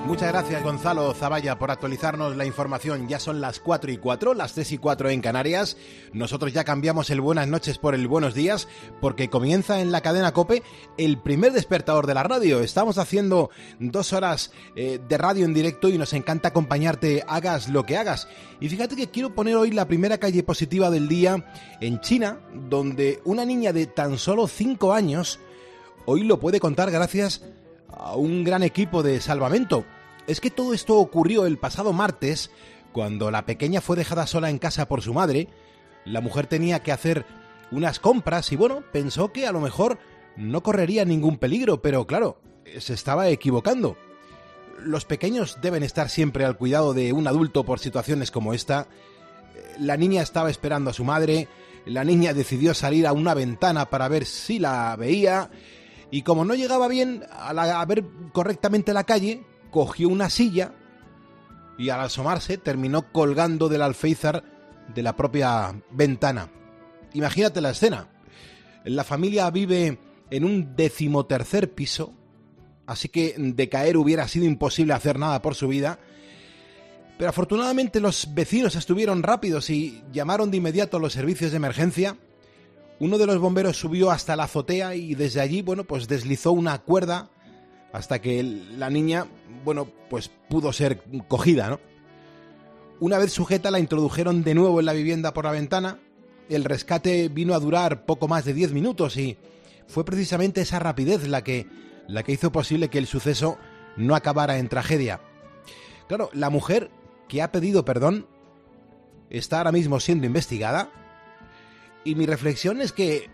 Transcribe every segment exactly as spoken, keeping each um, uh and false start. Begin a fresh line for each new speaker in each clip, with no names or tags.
Muchas gracias, Gonzalo Zavalla, por actualizarnos la información. Ya son las cuatro y cuatro, las tres y cuatro en Canarias. Nosotros ya cambiamos el buenas noches por el buenos días, porque comienza en la cadena COPE el primer despertador de la radio. Estamos haciendo dos horas eh, de radio en directo y nos encanta acompañarte, hagas lo que hagas. Y fíjate que quiero poner hoy la primera calle positiva del día en China, donde una niña de tan solo cinco años hoy lo puede contar gracias a un gran equipo de salvamento. Es que todo esto ocurrió el pasado martes, cuando la pequeña fue dejada sola en casa por su madre. La mujer tenía que hacer unas compras y bueno, pensó que a lo mejor no correría ningún peligro, pero claro, se estaba equivocando. Los pequeños deben estar siempre al cuidado de un adulto por situaciones como esta. La niña estaba esperando a su madre, la niña decidió salir a una ventana para ver si la veía, y como no llegaba bien a, la, a ver correctamente la calle, cogió una silla y al asomarse terminó colgando del alféizar de la propia ventana. Imagínate la escena. La familia vive en un decimotercer piso, así que de caer hubiera sido imposible hacer nada por su vida. Pero afortunadamente los vecinos estuvieron rápidos y llamaron de inmediato a los servicios de emergencia. Uno de los bomberos subió hasta la azotea y desde allí, bueno, pues deslizó una cuerda hasta que la niña, bueno, pues pudo ser cogida, ¿no? Una vez sujeta, la introdujeron de nuevo en la vivienda por la ventana. El rescate vino a durar poco más de diez minutos y fue precisamente esa rapidez la que, la que hizo posible que el suceso no acabara en tragedia. Claro, la mujer que ha pedido perdón está ahora mismo siendo investigada y mi reflexión es que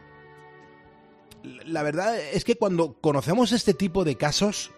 la verdad es que cuando conocemos este tipo de casos,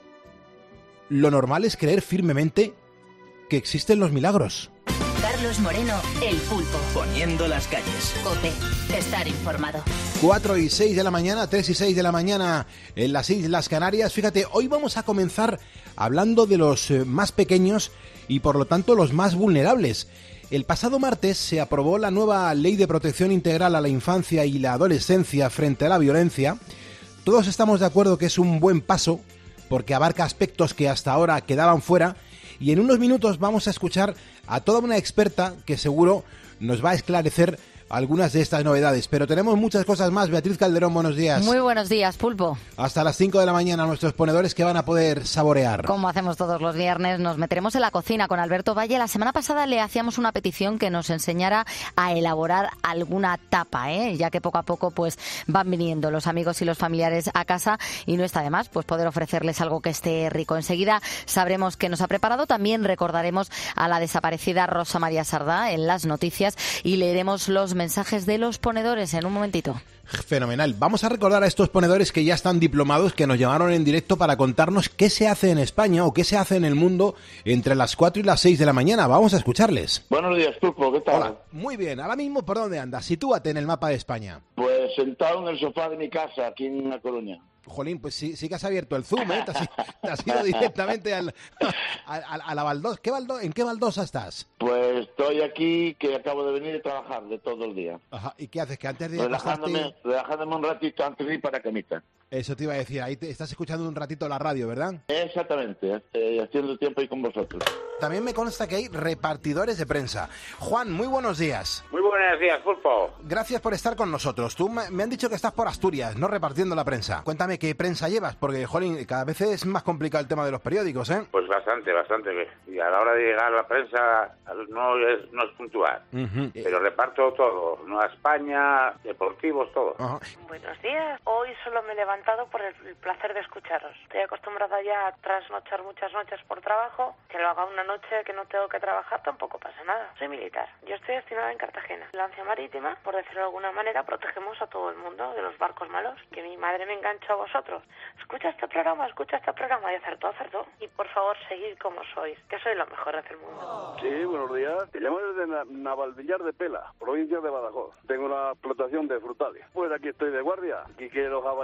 lo normal es creer firmemente que existen los milagros.
Carlos Moreno, El Pulpo.
Poniendo las calles.
COPE. Estar informado.
cuatro y seis de la mañana, tres y seis de la mañana en las Islas Canarias. Fíjate, hoy vamos a comenzar hablando de los más pequeños y por lo tanto los más vulnerables. El pasado martes se aprobó la nueva Ley de Protección Integral a la Infancia y la Adolescencia frente a la violencia. Todos estamos de acuerdo que es un buen paso porque abarca aspectos que hasta ahora quedaban fuera y en unos minutos vamos a escuchar a toda una experta que seguro nos va a esclarecer algunas de estas novedades, pero tenemos muchas cosas más. Beatriz Calderón, buenos días.
Muy buenos días, Pulpo.
Hasta las cinco de la mañana nuestros ponedores que van a poder saborear.
Como hacemos todos los viernes, nos meteremos en la cocina con Alberto Valle. La semana pasada le hacíamos una petición que nos enseñara a elaborar alguna tapa, ¿eh? Ya que poco a poco pues van viniendo los amigos y los familiares a casa y no está de más pues poder ofrecerles algo que esté rico. Enseguida sabremos qué nos ha preparado. También recordaremos a la desaparecida Rosa María Sardá en las noticias y leeremos los mensajes de los ponedores en un momentito.
Fenomenal. Vamos a recordar a estos ponedores que ya están diplomados, que nos llamaron en directo para contarnos qué se hace en España o qué se hace en el mundo entre las cuatro y las seis de la mañana. Vamos a escucharles.
Buenos días, Turco, ¿qué tal?
Hola, muy bien. Ahora mismo, ¿por dónde andas? Sitúate en el mapa de España.
Pues sentado en el sofá de mi casa, aquí en La Coruña.
Jolín, pues sí, sí que has abierto el Zoom, ¿eh? Te has, te has ido directamente al, a, a, a la baldosa. ¿Qué baldo, ¿En qué baldosa estás?
Pues estoy aquí, que acabo de venir a trabajar de todo el día.
Ajá. ¿Y qué haces? Que antes de
Relajándome,
acostarte...
relajándome un ratito antes de ir para camita.
Eso te iba a decir, ahí te estás escuchando un ratito la radio, ¿verdad?
Exactamente, eh, haciendo tiempo ahí con vosotros.
También me consta que hay repartidores de prensa. Juan, muy buenos días.
Muy buenos días, Pulpo.
Gracias por estar con nosotros. Tú me, me han dicho que estás por Asturias, no repartiendo la prensa. Cuéntame qué prensa llevas, porque, jolín, cada vez es más complicado el tema de los periódicos, ¿eh?
Pues bastante, bastante. Y a la hora de llegar a la prensa no es, no es puntual. Uh-huh. Pero reparto todo. Nueva España, deportivos, todo.
Uh-huh.
Buenos días. Hoy solo me he levantado por el placer de escucharos. Estoy acostumbrada ya a trasnochar muchas noches por trabajo. Que lo haga una noche que no tengo que trabajar tampoco pasa nada. Soy militar. Yo estoy destinada en Cartagena. Lancia marítima, por decirlo de alguna manera, protegemos a todo el mundo de los barcos malos. Que mi madre me enganchó a vosotros. Escucha este programa, escucha este programa. Y acertó, acertó. Y por favor, seguid como sois, que sois los mejores del mundo.
Sí, buenos días. Te llamo desde Navalvillar de Pela, provincia de Badajoz. Tengo una explotación de frutales. Pues aquí estoy de guardia. Aquí que los jabalíes me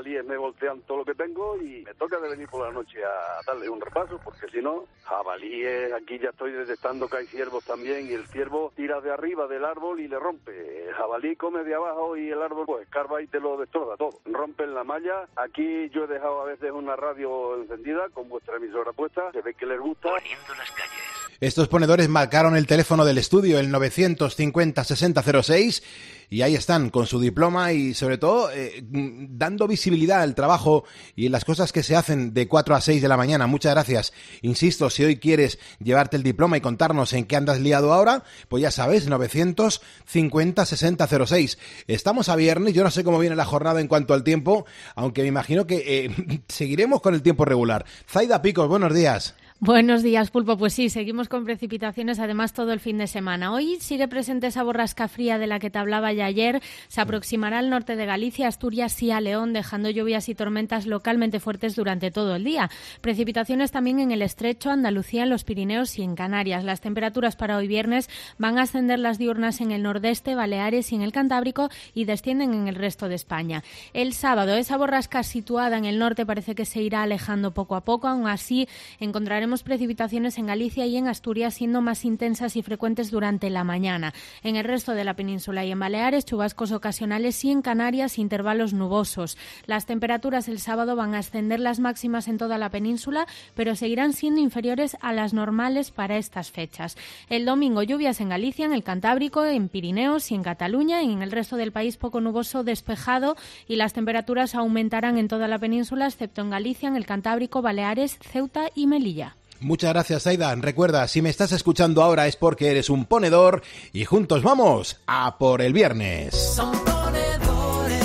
volteando todo lo que tengo y me toca de venir por la noche a darle un repaso, porque si no, jabalíes, aquí ya estoy detectando que hay ciervos también, y el ciervo tira de arriba del árbol y le rompe. El jabalí come de abajo y el árbol pues escarba y te lo destroza todo. Rompen la malla. Aquí yo he dejado a veces una radio encendida con vuestra emisora puesta, se ve que les gusta.
Poniendo las calles.
Estos ponedores marcaron el teléfono del estudio, el novecientos cincuenta sesenta cero seis, y ahí están con su diploma y sobre todo eh, dando visibilidad al trabajo y las cosas que se hacen de cuatro a seis de la mañana. Muchas gracias. Insisto, si hoy quieres llevarte el diploma y contarnos en qué andas liado ahora, pues ya sabes, novecientos cincuenta sesenta cero seis. Estamos a viernes, yo no sé cómo viene la jornada en cuanto al tiempo, aunque me imagino que eh, seguiremos con el tiempo regular. Zaida Picos, buenos días.
Buenos días, Pulpo. Pues sí, seguimos con precipitaciones, además todo el fin de semana. Hoy sigue presente esa borrasca fría de la que te hablaba ya ayer. Se aproximará al norte de Galicia, Asturias y a León, dejando lluvias y tormentas localmente fuertes durante todo el día. Precipitaciones también en el Estrecho, Andalucía, en los Pirineos y en Canarias. Las temperaturas para hoy viernes van a ascender las diurnas en el nordeste, Baleares y en el Cantábrico, y descienden en el resto de España. El sábado, esa borrasca situada en el norte parece que se irá alejando poco a poco. Aún así, encontraremos precipitaciones en Galicia y en Asturias, siendo más intensas y frecuentes durante la mañana. En el resto de la península y en Baleares, chubascos ocasionales, y en Canarias, intervalos nubosos. Las temperaturas el sábado van a ascender las máximas en toda la península, pero seguirán siendo inferiores a las normales para estas fechas. El domingo, lluvias en Galicia, en el Cantábrico, en Pirineos y en Cataluña, y en el resto del país poco nuboso, despejado, y las temperaturas aumentarán en toda la península, excepto en Galicia, en el Cantábrico, Baleares, Ceuta y Melilla.
Muchas gracias, Aida. Recuerda, si me estás escuchando ahora es porque eres un ponedor y juntos vamos a por el viernes.
Son ponedores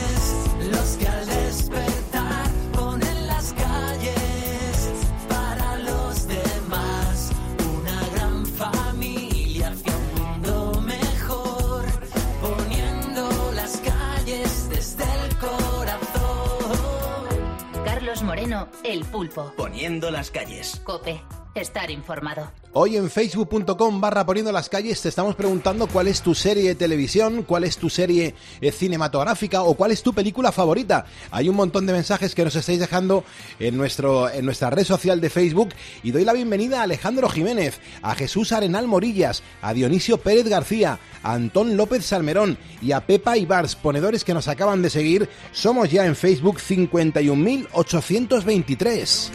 los que al despertar ponen las calles para los demás. Una gran familia hacia un mundo mejor, poniendo las calles desde el corazón.
Carlos Moreno, El Pulpo.
Poniendo las calles.
COPE. Estar informado.
Hoy en facebook.com barra poniendo las calles te estamos preguntando cuál es tu serie de televisión, cuál es tu serie cinematográfica o cuál es tu película favorita. Hay un montón de mensajes que nos estáis dejando en, nuestro, en nuestra red social de Facebook, y doy la bienvenida a Alejandro Jiménez, a Jesús Arenal Morillas, a Dionisio Pérez García, a Antón López Salmerón y a Pepa Ibars, ponedores que nos acaban de seguir. Somos ya en Facebook cincuenta y un mil ochocientos veintitrés.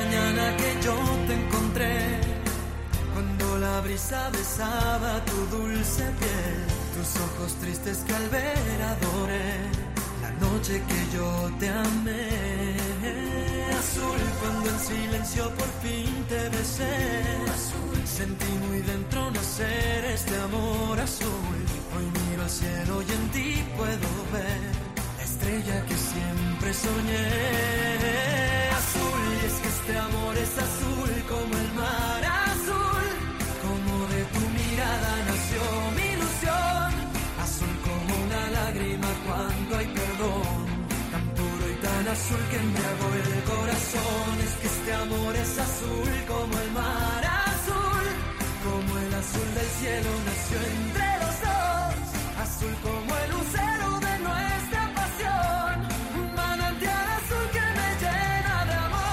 Brisa besaba tu dulce piel, tus ojos tristes que al ver adoré, la noche que yo te amé. Azul, cuando en silencio por fin te besé, azul, sentí muy dentro nacer este amor azul. Hoy miro al cielo y en ti puedo ver la estrella que siempre soñé. Azul, y es que este amor es azul como el mar azul. Como de tu mirada nació mi ilusión, azul como una lágrima cuando hay perdón, tan puro y tan azul que embriagó el corazón. Es que este amor es azul como el mar azul, como el azul del cielo nació entre los dos, azul como el lucero de nuestra pasión, un manantial azul que me llena de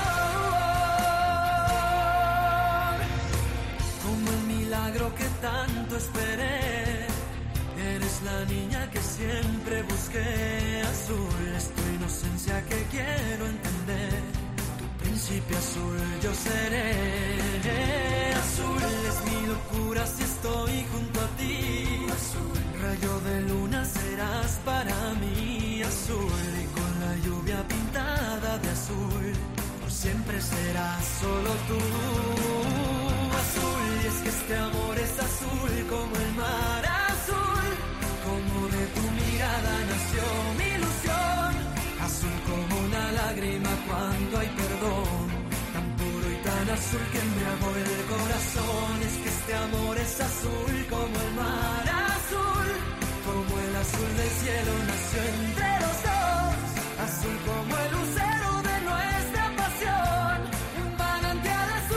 amor. Como el milagro que tanto esperé, eres la niña que siempre busqué. Azul es tu inocencia que quiero entender, tu principio azul yo seré. Azul es mi locura si estoy junto a ti, azul rayo de luna serás para mí. Azul y con la lluvia pintada de azul, por siempre serás solo tú. Azul, y es que este amor es azul como el mar azul, como de tu mirada nació mi ilusión, azul como una lágrima cuando hay perdón, tan puro y tan azul que embriagó el corazón. Es que este amor es azul como el mar azul, como el azul del cielo nació entre los dos, azul como el lucero de nuestra pasión, un manantial azul.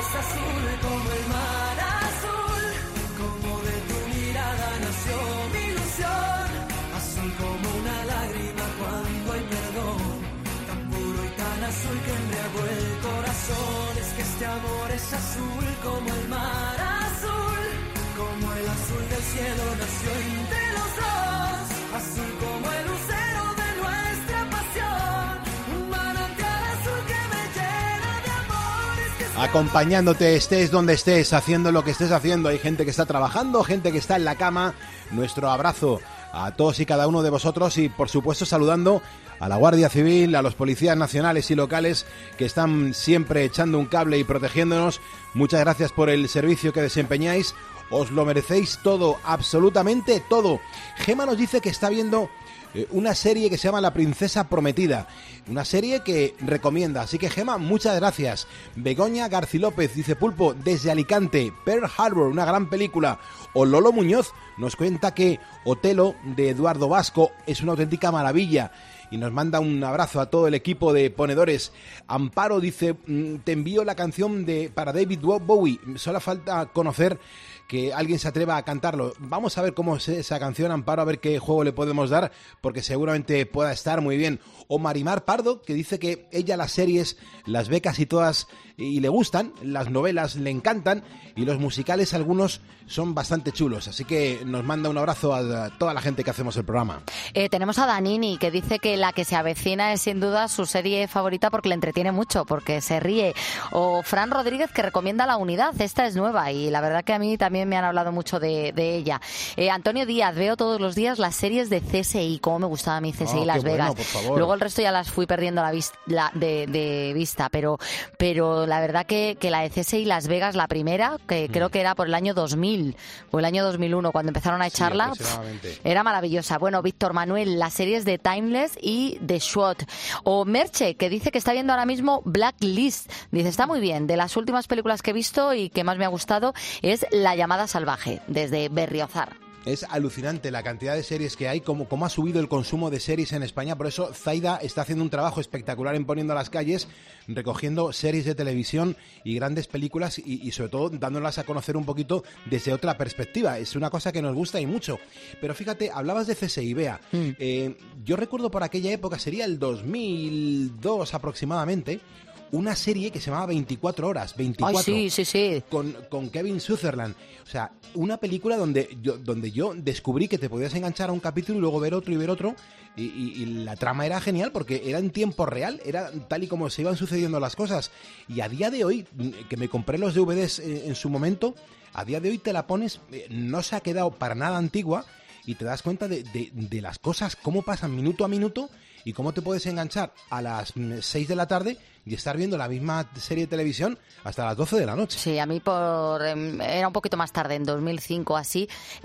es azul como el mar azul, como de tu mirada nació mi ilusión, azul como una lágrima cuando hay perdón, tan puro y tan azul que embriagó el corazón. Es que este amor es azul como el mar azul, como el azul del cielo nació entre los dos, azul como el lucero de nuestra pasión, un manantial azul que me llena de amor. Es que este
Acompañándote, estés donde estés, haciendo lo que estés haciendo. Hay gente que está trabajando, gente que está en la cama. Nuestro abrazo a todos y cada uno de vosotros y, por supuesto, saludando a la Guardia Civil, a los policías nacionales y locales que están siempre echando un cable y protegiéndonos. Muchas gracias por el servicio que desempeñáis. Os lo merecéis todo, absolutamente todo. Gema nos dice que está viendo eh, una serie que se llama La Princesa Prometida. Una serie que recomienda. Así que, Gema, muchas gracias. Begoña García López dice: Pulpo, desde Alicante, Pearl Harbor, una gran película. O Lolo Muñoz nos cuenta que Otelo, de Eduardo Vasco, es una auténtica maravilla. Y nos manda un abrazo a todo el equipo de ponedores. Amparo dice: te envío la canción de para David Bowie. Solo falta conocer que alguien se atreva a cantarlo. Vamos a ver cómo es esa canción, Amparo, a ver qué juego le podemos dar, porque seguramente pueda estar muy bien. O Marimar Pardo, que dice que ella las series las ve casi todas y le gustan, las novelas le encantan y los musicales algunos son bastante chulos. Así que nos manda un abrazo a toda la gente que hacemos el programa.
Eh, tenemos a Danini, que dice que La que se avecina es sin duda su serie favorita porque le entretiene mucho, porque se ríe. O Fran Rodríguez, que recomienda La Unidad. Esta es nueva y la verdad que a mí también me han hablado mucho de, de ella. Eh, Antonio Díaz: veo todos los días las series de C S I. Cómo me gustaba a mí C S I
Oh,
Las
qué
Vegas.
bueno, por favor.
Luego el resto ya las fui perdiendo la vis- la, de, de vista, pero, pero la verdad que, que la de C S I Las Vegas, la primera, que mm. creo que era por el año dos mil o el año dos mil uno, cuando empezaron a echarla,
sí,
pff, era maravillosa. Bueno, Víctor Manuel, las series de Timeless y de SWAT. O Merche, que dice que está viendo ahora mismo Blacklist. Dice: está muy bien. De las últimas películas que he visto y que más me ha gustado es La llamada salvaje, desde Berriozar.
Es alucinante la cantidad de series que hay, cómo, cómo ha subido el consumo de series en España. Por eso Zaida está haciendo un trabajo espectacular en Poniendo las Calles, recogiendo series de televisión y grandes películas y, y sobre todo dándolas a conocer un poquito desde otra perspectiva. Es una cosa que nos gusta y mucho. Pero fíjate, hablabas de C S I, Bea. Mm. Eh, yo recuerdo por aquella época, sería el dos mil dos aproximadamente, una serie que se llamaba veinticuatro horas, veinticuatro,
Ay, sí, sí, sí.
Con, con Kevin Sutherland. O sea, una película donde yo, donde yo descubrí que te podías enganchar a un capítulo y luego ver otro y ver otro, y, y, y la trama era genial porque era en tiempo real, era tal y como se iban sucediendo las cosas. Y a día de hoy, que me compré los D V Ds en, en su momento, a día de hoy te la pones, no se ha quedado para nada antigua, y te das cuenta de, de, de las cosas, cómo pasan minuto a minuto y cómo te puedes enganchar a las seis de la tarde y estar viendo la misma serie de televisión hasta las doce de la noche.
Sí, a mí por era un poquito más tarde, en dos mil cinco así,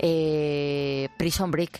eh, Prison Break.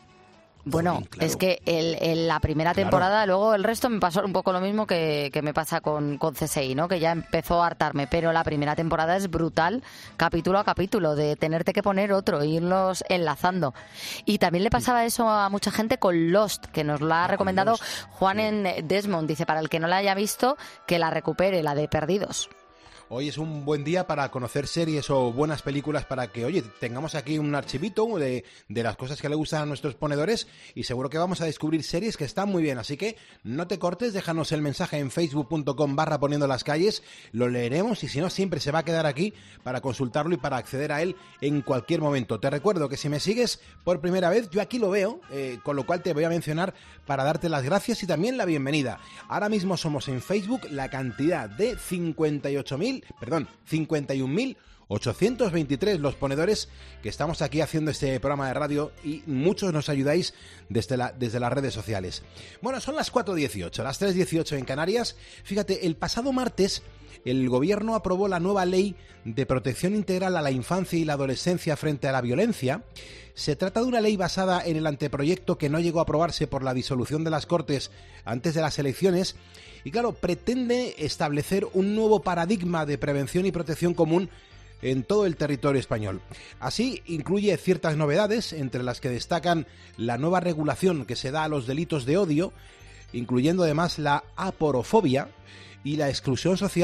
Bueno, claro. Es que el, el, la primera claro. temporada, luego el resto me pasó un poco lo mismo que, que me pasa con, con C S I, ¿no? Que ya empezó a hartarme, pero la primera temporada es brutal, capítulo a capítulo, de tenerte que poner otro, irlos enlazando. Y también le pasaba eso a mucha gente con Lost, que nos lo ha ah, recomendado Juan en Desmond. Dice: para el que no la haya visto, que la recupere, la de Perdidos.
Hoy es un buen día para conocer series o buenas películas, para que, oye, tengamos aquí un archivito de, de las cosas que le gustan a nuestros ponedores, y seguro que vamos a descubrir series que están muy bien. Así que no te cortes, déjanos el mensaje en facebook punto com barra poniendo las calles, lo leeremos, y si no, siempre se va a quedar aquí para consultarlo y para acceder a él en cualquier momento. Te recuerdo que si me sigues por primera vez, yo aquí lo veo, eh, con lo cual te voy a mencionar para darte las gracias y también la bienvenida. Ahora mismo somos en Facebook la cantidad de cincuenta y ocho mil perdón, cincuenta y un mil ochocientos veintitrés los ponedores que estamos aquí haciendo este programa de radio, y muchos nos ayudáis desde, la, desde las redes sociales. Bueno, son las cuatro dieciocho, las tres dieciocho en Canarias. Fíjate, el pasado martes el gobierno aprobó la nueva ley de protección integral a la infancia y la adolescencia frente a la violencia. Se trata de una ley basada en el anteproyecto que no llegó a aprobarse por la disolución de las Cortes antes de las elecciones, y claro, pretende establecer un nuevo paradigma de prevención y protección común en todo el territorio español. Así, incluye ciertas novedades, entre las que destacan la nueva regulación que se da a los delitos de odio, incluyendo además la aporofobia y la exclusión social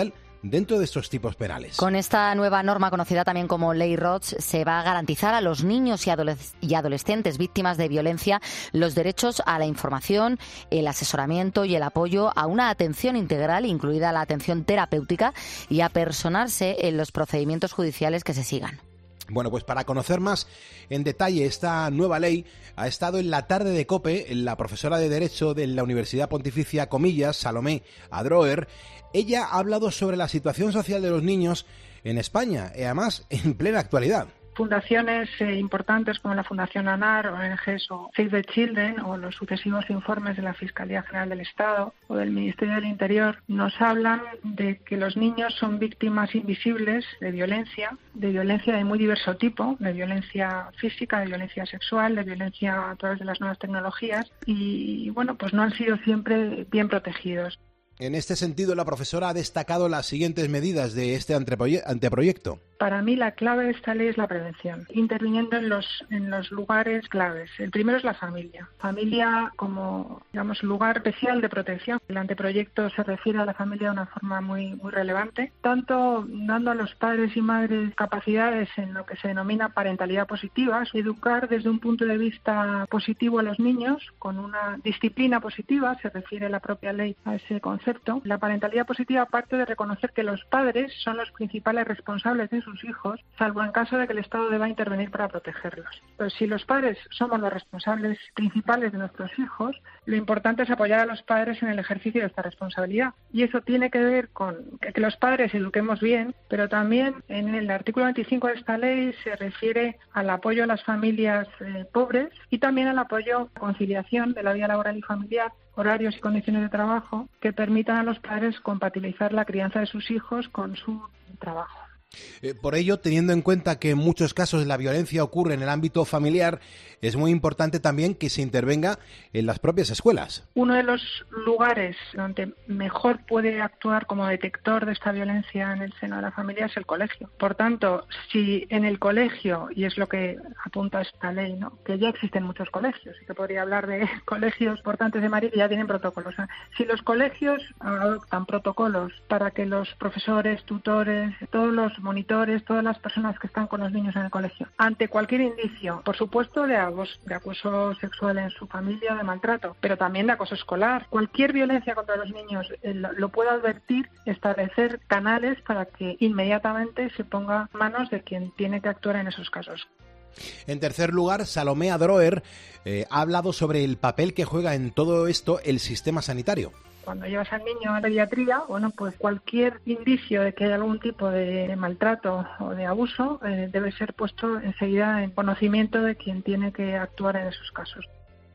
dentro de estos tipos penales.
Con esta nueva norma, conocida también como Ley Roig, se va a garantizar a los niños y, adoles- y adolescentes víctimas de violencia los derechos a la información, el asesoramiento y el apoyo a una atención integral, incluida la atención terapéutica, y a personarse en los procedimientos judiciales que se sigan.
Bueno, pues para conocer más en detalle esta nueva ley, ha estado en la tarde de COPE la profesora de Derecho de la Universidad Pontificia Comillas, Salomé Adroer. Ella ha hablado sobre la situación social de los niños en España, y además en plena actualidad.
Fundaciones eh, importantes como la Fundación ANAR, O N Ges o Save the Children o los sucesivos informes de la Fiscalía General del Estado o del Ministerio del Interior nos hablan de que los niños son víctimas invisibles de violencia, de violencia de muy diverso tipo, de violencia física, de violencia sexual, de violencia a través de las nuevas tecnologías y, bueno, pues no han sido siempre bien protegidos.
En este sentido, la profesora ha destacado las siguientes medidas de este anteproyecto.
Para mí la clave de esta ley es la prevención, interviniendo en los en los lugares claves. El primero es la familia. Familia como, digamos, lugar especial de protección. El anteproyecto se refiere a la familia de una forma muy muy relevante, tanto dando a los padres y madres capacidades en lo que se denomina parentalidad positiva, educar desde un punto de vista positivo a los niños, con una disciplina positiva, se refiere la propia ley a ese concepto. La parentalidad positiva parte de reconocer que los padres son los principales responsables de sus hijos, salvo en caso de que el Estado deba intervenir para protegerlos. Pues si los padres somos los responsables principales de nuestros hijos, lo importante es apoyar a los padres en el ejercicio de esta responsabilidad. Y eso tiene que ver con que los padres eduquemos bien, pero también en el artículo veinticinco de esta ley se refiere al apoyo a las familias eh, pobres y también al apoyo a la conciliación de la vida laboral y familiar, horarios y condiciones de trabajo que permitan a los padres compatibilizar la crianza de sus hijos con su trabajo.
Eh, por ello, teniendo en cuenta que en muchos casos la violencia ocurre en el ámbito familiar, es muy importante también que se intervenga en las propias escuelas.
Uno de los lugares donde mejor puede actuar como detector de esta violencia en el seno de la familia es el colegio. Por tanto, si en el colegio, y es lo que apunta esta ley, ¿no?, que ya existen muchos colegios, y que podría hablar de colegios importantes de Madrid que ya tienen protocolos. Si los colegios adoptan protocolos para que los profesores, tutores, todos los monitores, todas las personas que están con los niños en el colegio, ante cualquier indicio, por supuesto de acoso, de acoso sexual en su familia, de maltrato, pero también de acoso escolar, cualquier violencia contra los niños eh, lo, lo puede advertir, establecer canales para que inmediatamente se ponga en manos de quien tiene que actuar en esos casos.
En tercer lugar, Salomé Adroer eh, ha hablado sobre el papel que juega en todo esto el sistema sanitario.
Cuando llevas al niño a la pediatría, bueno, pues cualquier indicio de que hay algún tipo de maltrato o de abuso eh, debe ser puesto enseguida en conocimiento de quien tiene que actuar en esos casos.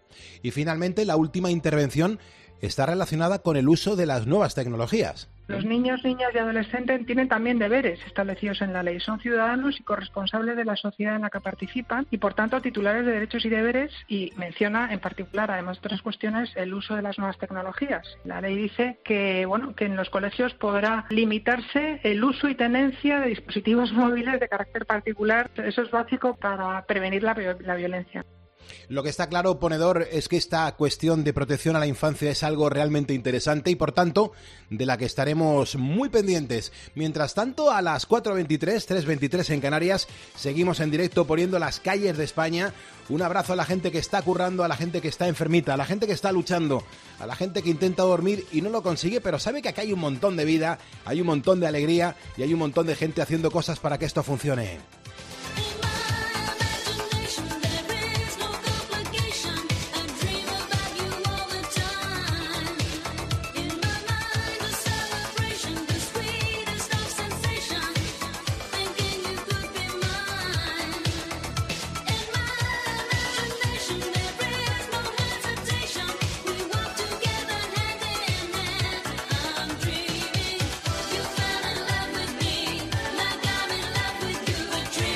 Y finalmente, la última intervención está relacionada con el uso de las nuevas tecnologías.
Los niños, niñas y adolescentes tienen también deberes establecidos en la ley. Son ciudadanos y corresponsables de la sociedad en la que participan y, por tanto, titulares de derechos y deberes, y menciona en particular, además de otras cuestiones, el uso de las nuevas tecnologías. La ley dice que, bueno, que en los colegios podrá limitarse el uso y tenencia de dispositivos móviles de carácter particular. Eso es básico para prevenir la, la violencia.
Lo que está claro, ponedor, es que esta cuestión de protección a la infancia es algo realmente interesante y, por tanto, de la que estaremos muy pendientes. Mientras tanto, a las cuatro veintitrés, tres veintitrés en Canarias, seguimos en directo poniendo las calles de España. Un abrazo a la gente que está currando, a la gente que está enfermita, a la gente que está luchando, a la gente que intenta dormir y no lo consigue, pero sabe que aquí hay un montón de vida, hay un montón de alegría y hay un montón de gente haciendo cosas para que esto funcione.
Dreaming, you fell in love with me, like I'm in love with you. A dream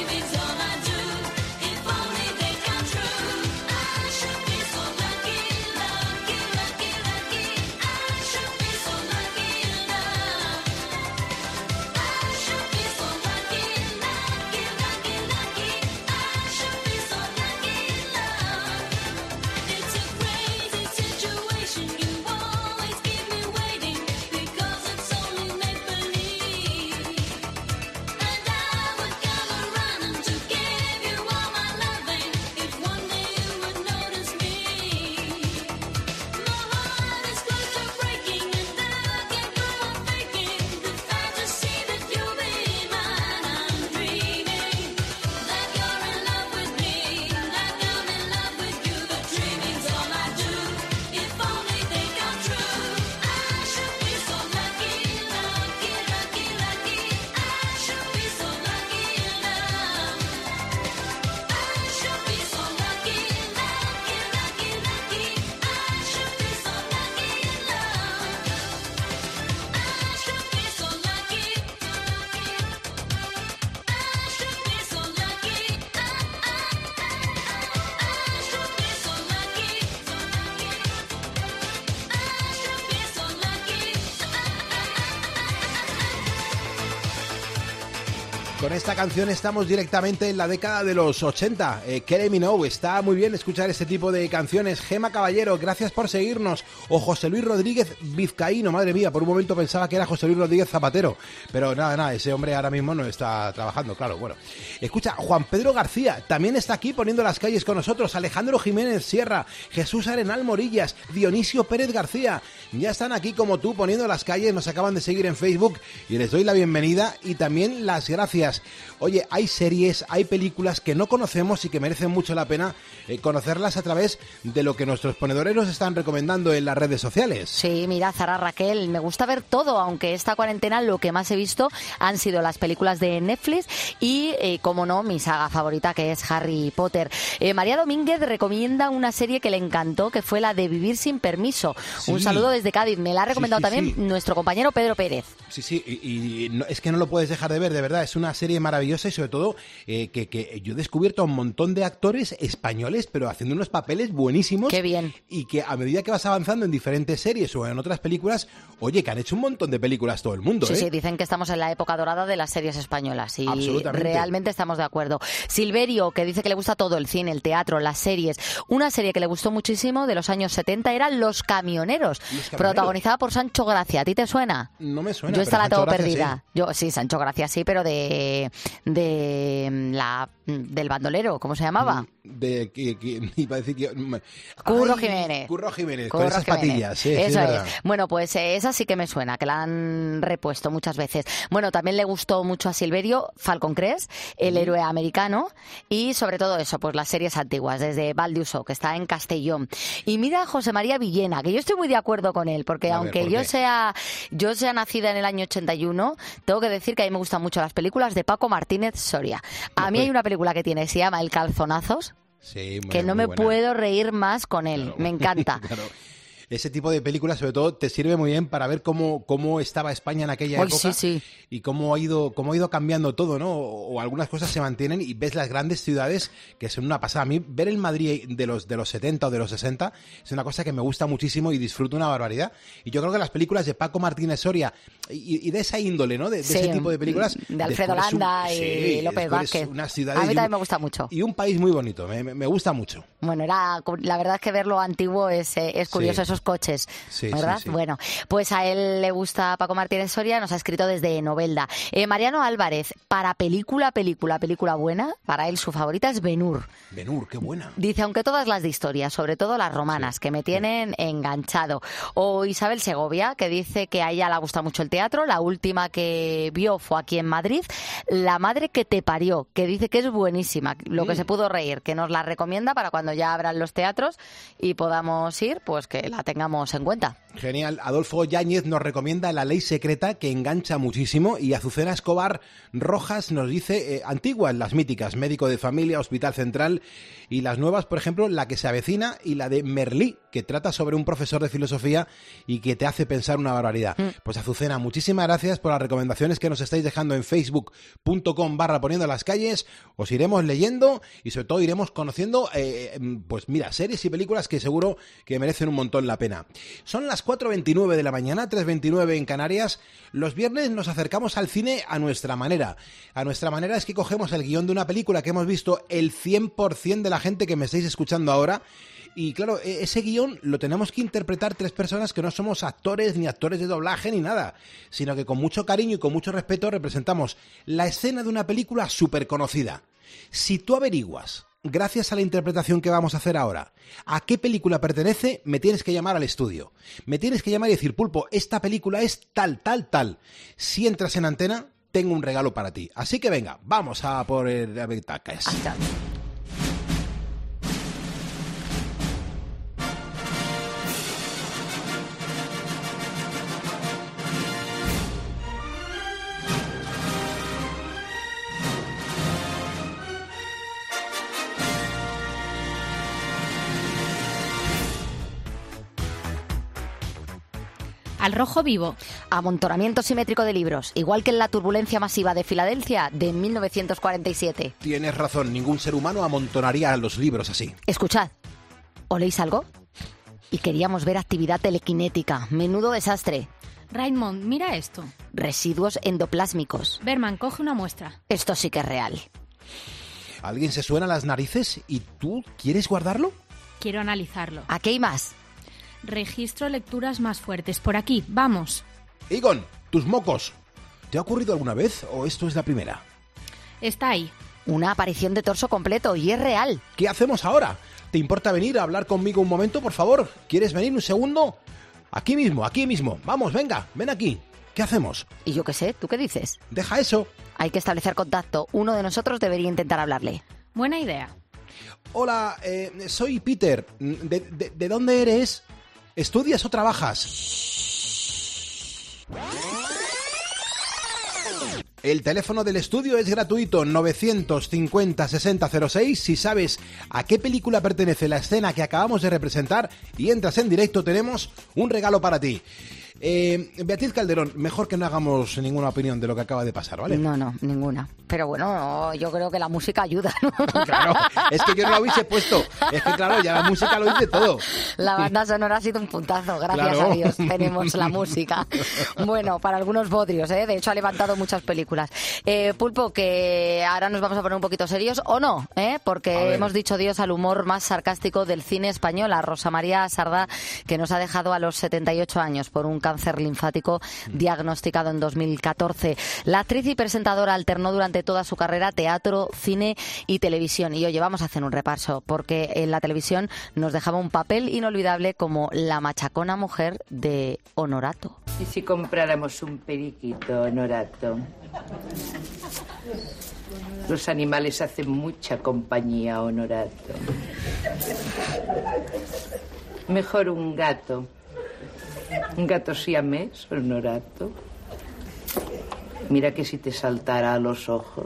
Con esta canción estamos directamente en la década de los ochenta. Eh, Kylie Minogue, está muy bien escuchar este tipo de canciones. Gema Caballero, gracias por seguirnos. O José Luis Rodríguez Vizcaíno, madre mía, por un momento pensaba que era José Luis Rodríguez Zapatero. Pero nada, nada, ese hombre ahora mismo no está trabajando, claro, bueno. Escucha, Juan Pedro García, también está aquí poniendo las calles con nosotros. Alejandro Jiménez Sierra, Jesús Arenal Morillas, Dionisio Pérez García. Ya están aquí como tú poniendo las calles, nos acaban de seguir en Facebook y les doy la bienvenida y también las gracias. Oye, hay series, hay películas que no conocemos y que merecen mucho la pena eh, conocerlas a través de lo que nuestros ponedores nos están recomendando en las redes sociales.
Sí, mira, Zara Raquel, me gusta ver todo, aunque esta cuarentena lo que más he visto han sido las películas de Netflix y, eh, como no, mi saga favorita, que es Harry Potter. Eh, María Domínguez recomienda una serie que le encantó, que fue la de Vivir sin permiso. Sí. Un saludo desde Cádiz. Me la ha recomendado sí, sí, también sí. nuestro compañero Pedro Pérez.
Sí, sí, y, y no, es que no lo puedes dejar de ver, de verdad. Es una serie maravillosa y sobre todo eh, que, que yo he descubierto a un montón de actores españoles, pero haciendo unos papeles buenísimos.
Qué bien.
Y que a medida que vas avanzando en diferentes series o en otras películas, oye, que han hecho un montón de películas todo el mundo.
Sí,
¿eh?
sí, dicen que estamos en la época dorada de las series españolas y
absolutamente.
Realmente estamos de acuerdo. Silverio, que dice que le gusta todo, el cine, el teatro, las series. Una serie que le gustó muchísimo de los años setenta era Los Camioneros, Los Camioneros. protagonizada por Sancho Gracia. ¿A ti te suena?
No me suena.
Yo esta la tengo
Gracia,
perdida.
Sí.
Yo sí, Sancho Gracia sí, pero de de la del bandolero, ¿cómo se llamaba?
De que, que iba a decir que
Curro Ay, Jiménez.
Curro Jiménez,
Curro
con esas
Jiménez.
patillas, sí,
Eso
sí, es,
es.
verdad.
Bueno, pues eh, esa sí que me suena, que la han repuesto muchas veces. Bueno, también le gustó mucho a Silverio Falcon Crest, El héroe americano, y sobre todo eso, pues las series antiguas, desde Valdiuso, que está en Castellón. Y mira a José María Villena, que yo estoy muy de acuerdo con él, porque
a
aunque
ver, ¿por
yo
qué?
sea yo sea nacida en el año ochenta y uno, tengo que decir que a mí me gustan mucho las películas de Paco Martínez Soria. A mí hay una película que tiene, se llama El Calzonazos,
sí, muy,
que no
muy
me
buena.
puedo reír más con él,
Claro.
me encanta.
Claro. Ese tipo de películas, sobre todo, te sirve muy bien para ver cómo, cómo estaba España en aquella
Uy,
época
sí, sí.
y cómo ha ido cómo ha ido cambiando todo, ¿no? O, o algunas cosas se mantienen y ves las grandes ciudades que son una pasada. A mí ver el Madrid de los de los setenta o de los sesenta es una cosa que me gusta muchísimo y disfruto una barbaridad. Y yo creo que las películas de Paco Martínez Soria y, y de esa índole, ¿no? De, de
Sí,
ese tipo de películas.
de Alfredo
descubres un-
Landa y
sí,
López
descubres
Vázquez.
unas ciudades
A mí
y un-
también me gusta mucho.
Y un país muy bonito, me, me- me gusta mucho.
Bueno, era la verdad es que ver lo antiguo es, eh, es curioso,
Sí.
esos coches,
Sí,
¿verdad?
sí, sí.
Bueno, pues a él le gusta Paco Martínez Soria, nos ha escrito desde Novelda. Eh, Mariano Álvarez, para película, película, película buena, para él su favorita es Ben-Hur.
Ben-Hur, qué buena.
Dice, aunque todas las de historia, sobre todo las romanas,
Sí.
que me tienen enganchado. O Isabel Segovia, que dice que a ella le gusta mucho el teatro. La última que vio fue aquí en Madrid, La madre que te parió, que dice que es buenísima, lo que
Mm.
se pudo reír, que nos la recomienda para cuando ya abran los teatros y podamos ir, pues que la tengamos en cuenta.
Genial. Adolfo Yáñez nos recomienda La ley secreta, que engancha muchísimo, y Azucena Escobar Rojas nos dice eh, antiguas, las míticas, Médico de Familia, Hospital Central, y las nuevas, por ejemplo, La que se avecina y la de Merlí, que trata sobre un profesor de filosofía y que te hace pensar una barbaridad. Mm. Pues Azucena, muchísimas gracias por las recomendaciones que nos estáis dejando en facebook punto com barra poniendo las calles. Os iremos leyendo y sobre todo iremos conociendo, eh, pues mira, series y películas que seguro que merecen un montón la pena. Son las cuatro veintinueve de la mañana, tres veintinueve en Canarias. Los viernes nos acercamos al cine a nuestra manera. A nuestra manera es que cogemos el guión de una película que hemos visto el cien por ciento de la gente que me estáis escuchando ahora. Y claro, ese guión lo tenemos que interpretar tres personas que no somos actores, ni actores de doblaje, ni nada, sino que con mucho cariño y con mucho respeto representamos la escena de una película súper conocida. Si tú averiguas, gracias a la interpretación que vamos a hacer ahora, a qué película pertenece, me tienes que llamar al estudio. Me tienes que llamar y decir, Pulpo, esta película es tal, tal, tal. Si entras en antena, tengo un regalo para ti. Así que venga, vamos a por el habitacas.
Al rojo vivo.
Amontonamiento simétrico de libros, igual que en la turbulencia masiva de Filadelfia de mil novecientos cuarenta y siete.
Tienes razón, ningún ser humano amontonaría los libros así.
Escuchad, ¿oléis algo? Y queríamos ver actividad telequinética. Menudo desastre.
Raymond, mira esto.
Residuos endoplásmicos.
Berman, coge una muestra.
Esto sí que es real.
¿Alguien se suena las narices y tú quieres guardarlo?
Quiero analizarlo.
¿A qué hay más?
Registro lecturas más fuertes. Por aquí, vamos.
Egon, tus mocos. ¿Te ha ocurrido alguna vez o esto es la primera?
Está ahí.
Una aparición de torso completo y es real.
¿Qué hacemos ahora? ¿Te importa venir a hablar conmigo un momento, por favor? ¿Quieres venir un segundo? Aquí mismo, aquí mismo. Vamos, venga, ven aquí. ¿Qué hacemos?
Y yo qué sé, ¿tú qué dices?
Deja eso.
Hay que establecer contacto. Uno de nosotros debería intentar hablarle.
Buena idea.
Hola, eh, soy Peter. ¿De, de, ¿De dónde eres? ¿Estudias o trabajas? El teléfono del estudio es gratuito, novecientos cincuenta sesenta cero seis. Si sabes a qué película pertenece la escena que acabamos de representar y entras en directo, tenemos un regalo para ti. Eh, Beatriz Calderón, mejor que no hagamos ninguna opinión de lo que acaba de pasar, ¿vale?
No, no, ninguna. Pero bueno, yo creo que la música ayuda, ¿no?
Claro, es que yo no la hubiese puesto. Es que claro, ya la música lo dice todo.
La banda sonora ha sido un puntazo, gracias
Claro.
a Dios tenemos la música. Bueno, para algunos bodrios, ¿eh? De hecho ha levantado muchas películas. Eh, Pulpo, que ahora nos vamos a poner un poquito serios, ¿o no? ¿Eh? Porque hemos dicho adiós al humor más sarcástico del cine español, a Rosa María Sardá, que nos ha dejado a los setenta y ocho años por un cáncer linfático diagnosticado en dos mil catorce. La actriz y presentadora alternó durante toda su carrera teatro, cine y televisión. Y oye, vamos a hacer un repaso, porque en la televisión nos dejaba un papel inolvidable como la machacona mujer de Honorato.
¿Y si compráramos un periquito, Honorato? Los animales hacen mucha compañía, Honorato. Mejor un gato. Un gato siamés, Honorato. Mira que si te saltara a los ojos.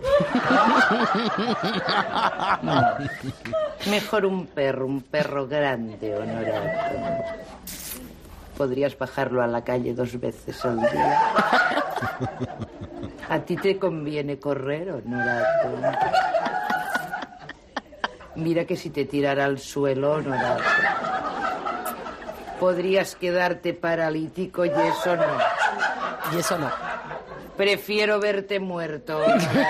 No. Mejor un perro, un perro grande, Honorato. Podrías bajarlo a la calle dos veces al día. A ti te conviene correr, Honorato. Mira que si te tirara al suelo, Honorato, podrías quedarte paralítico y eso no.
Y eso no.
Prefiero verte muerto.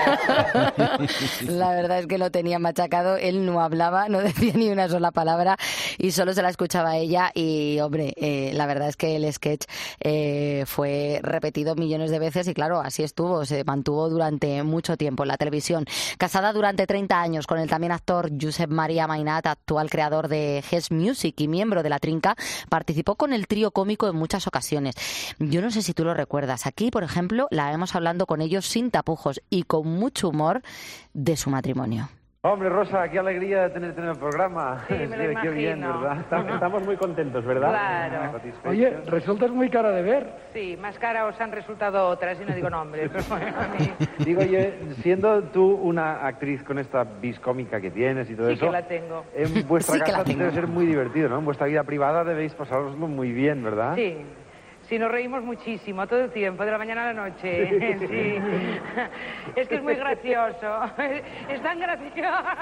La verdad es que lo tenía machacado. Él no hablaba, no decía ni una sola palabra y solo se la escuchaba a ella. Y, hombre, eh, la verdad es que el sketch eh, fue repetido millones de veces y, claro, así estuvo. Se mantuvo durante mucho tiempo en la televisión. Casada durante treinta años con el también actor Josep María Mainat, actual creador de Hess Music y miembro de La Trinca, participó con el trío cómico en muchas ocasiones. Yo no sé si tú lo recuerdas. Aquí, por ejemplo, la hemos hablando con ellos sin tapujos y con mucho humor de su matrimonio.
Hombre, Rosa, qué alegría de tenerte en el programa.
Sí, me lo
Qué
imagino.
bien, ¿verdad? Estamos, estamos muy contentos, ¿verdad?
Claro.
Satisfechos.
Oye,
resultas muy cara de ver.
Sí, más cara os han resultado otras y no digo nombres, pero bueno, a mí
Digo, oye, siendo tú una actriz con esta vis cómica que tienes y todo
sí
eso,
que la tengo.
en vuestra
Sí que la
casa
tengo.
debe ser muy divertido, ¿no? En vuestra vida privada debéis pasároslo muy bien, ¿verdad?
Sí. Sí, nos reímos muchísimo, todo el tiempo, de la mañana a la noche. Sí. Es que es muy gracioso. Es tan gracioso.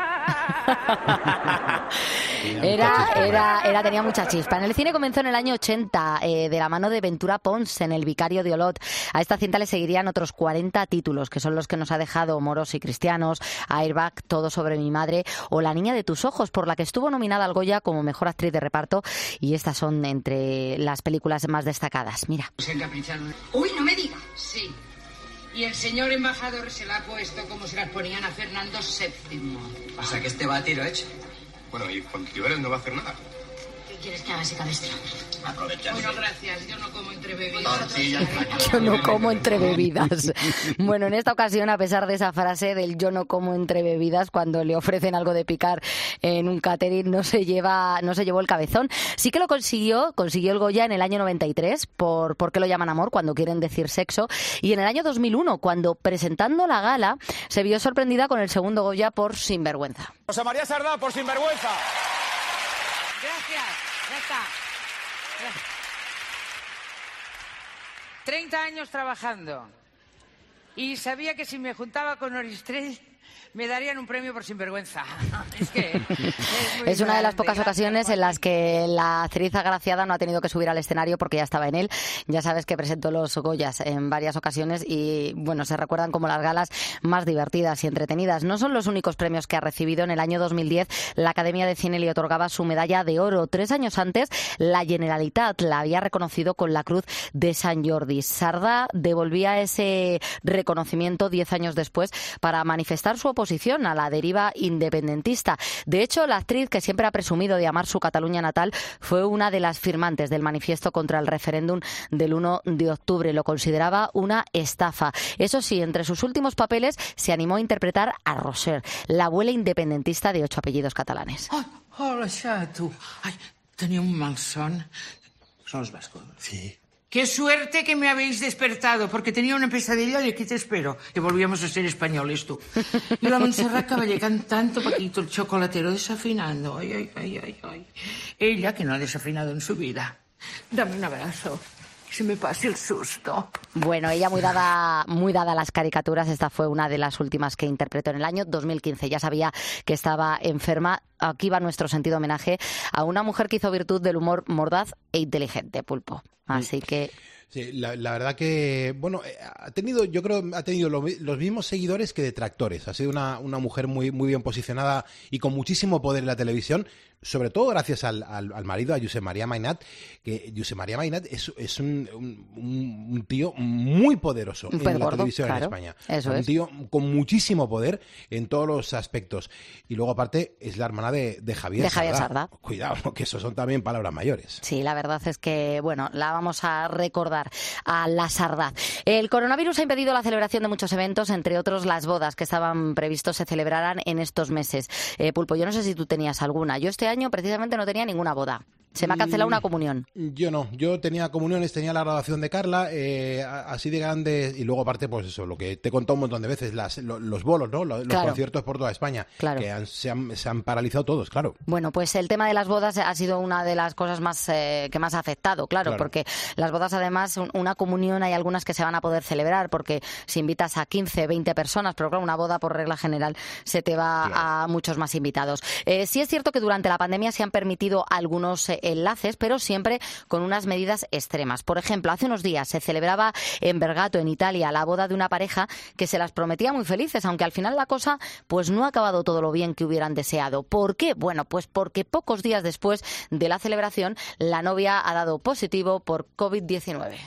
Era, era, era, tenía mucha chispa. En el cine comenzó en el año ochenta, eh, de la mano de Ventura Pons en El Vicario de Olot. A esta cinta le seguirían otros cuarenta títulos, que son los que nos ha dejado Moros y Cristianos, Airbag, Todo sobre mi madre o La niña de tus ojos, por la que estuvo nominada al Goya como mejor actriz de reparto. Y estas son entre las películas más destacadas. Mira.
Se ha encaprichado. Uy, no me digas. Sí. Y el señor embajador se la ha puesto como se las ponían a Fernando séptimo.
O sea que este va a tiro hecho. Bueno, y Fontibores no va a hacer nada.
¿Qué quieres que haga ese cabestro?
Aprovechar.
Bueno, gracias. Yo no como entre bebidas.
Tortilla.
Yo no como entre bebidas. Bueno, en esta ocasión, a pesar de esa frase del yo no como entre bebidas, cuando le ofrecen algo de picar en un catering, no se lleva, no se llevó el cabezón. Sí que lo consiguió, consiguió el Goya en el año noventa y tres por ¿Por qué lo llaman amor? Cuando quieren decir sexo. Y en el año dos mil uno, cuando presentando la gala, se vio sorprendida con el segundo Goya por Sinvergüenza.
Rosa María Sardá por Sinvergüenza.
Gracias, ya está. treinta años trabajando y sabía que si me juntaba con Oristrell me darían un premio por sinvergüenza. Es que es,
es una de las pocas ocasiones en las que la actriz agraciada no ha tenido que subir al escenario porque ya estaba en él. Ya sabes que presentó los Goyas en varias ocasiones y, bueno, se recuerdan como las galas más divertidas y entretenidas. No son los únicos premios que ha recibido. En el año dos mil diez, la Academia de Cine le otorgaba su medalla de oro. Tres años antes, la Generalitat la había reconocido con la Cruz de Sant Jordi. Sardà devolvía ese reconocimiento diez años después para manifestar su oposición a la deriva independentista. De hecho, la actriz, que siempre ha presumido de amar su Cataluña natal, fue una de las firmantes del manifiesto contra el referéndum del uno de octubre. Lo consideraba una estafa. Eso sí, entre sus últimos papeles se animó a interpretar a Roser, la abuela independentista de ocho apellidos catalanes.
Oh, hola, Chato. Ay, tenía un malsón. Son los vascos.
Sí.
Qué suerte que me habéis despertado, porque tenía una pesadilla y aquí te espero, que volvíamos a ser españoles, tú. Y la Montserrat Caballé cantando, Paquito el chocolatero desafinando. Ay, ay, ay, ay, ay. Ella, que no ha desafinado en su vida. Dame un abrazo. Que se me pase el susto.
Bueno, ella muy dada, muy dada a las caricaturas. Esta fue una de las últimas que interpretó en el año dos mil quince. Ya sabía que estaba enferma. Aquí va nuestro sentido homenaje a una mujer que hizo virtud del humor mordaz e inteligente, Pulpo. Así que...
Sí, la, la verdad que, bueno, ha tenido, yo creo, ha tenido lo, los mismos seguidores que detractores. Ha sido una, una mujer muy, muy bien posicionada y con muchísimo poder en la televisión, sobre todo gracias al, al, al marido, a Josep María Mainat, que Josep María Mainat es, es un, un, un tío muy poderoso en
gordo,
la televisión
claro,
en España.
Eso
un
es.
tío con muchísimo poder en todos los aspectos. Y luego, aparte, es la hermana de, de Javier
De Javier
Sardá.
Sardá.
Cuidado, que eso son también palabras mayores.
Sí, la verdad es que, bueno, la vamos a recordar a la Sardá. El coronavirus ha impedido la celebración de muchos eventos, entre otros las bodas que estaban previstos se celebraran en estos meses. Eh, Pulpo, yo no sé si tú tenías alguna. Yo este año precisamente no tenía ninguna boda. Se me ha cancelado una comunión.
Yo no, yo tenía comuniones, tenía la graduación de Carla, eh, así de grande, y luego aparte, pues eso, lo que te he contado un montón de veces, las, lo, los bolos, ¿no? Los,
Claro.
los conciertos por toda España,
Claro.
que han, se, han, se han paralizado todos, claro.
Bueno, pues el tema de las bodas ha sido una de las cosas más eh, que más ha afectado, claro,
Claro.
porque las bodas, además, un- una comunión hay algunas que se van a poder celebrar, porque si invitas a quince, veinte personas, pero claro, una boda por regla general se te va a muchos más invitados. Eh, sí es cierto que durante la pandemia se han permitido algunos eh, enlaces, pero siempre con unas medidas extremas. Por ejemplo, hace unos días se celebraba en Bergato, en Italia, la boda de una pareja que se las prometía muy felices, aunque al final la cosa pues no ha acabado todo lo bien que hubieran deseado. ¿Por qué? Bueno, pues porque pocos días después de la celebración la novia ha dado positivo por covid diecinueve.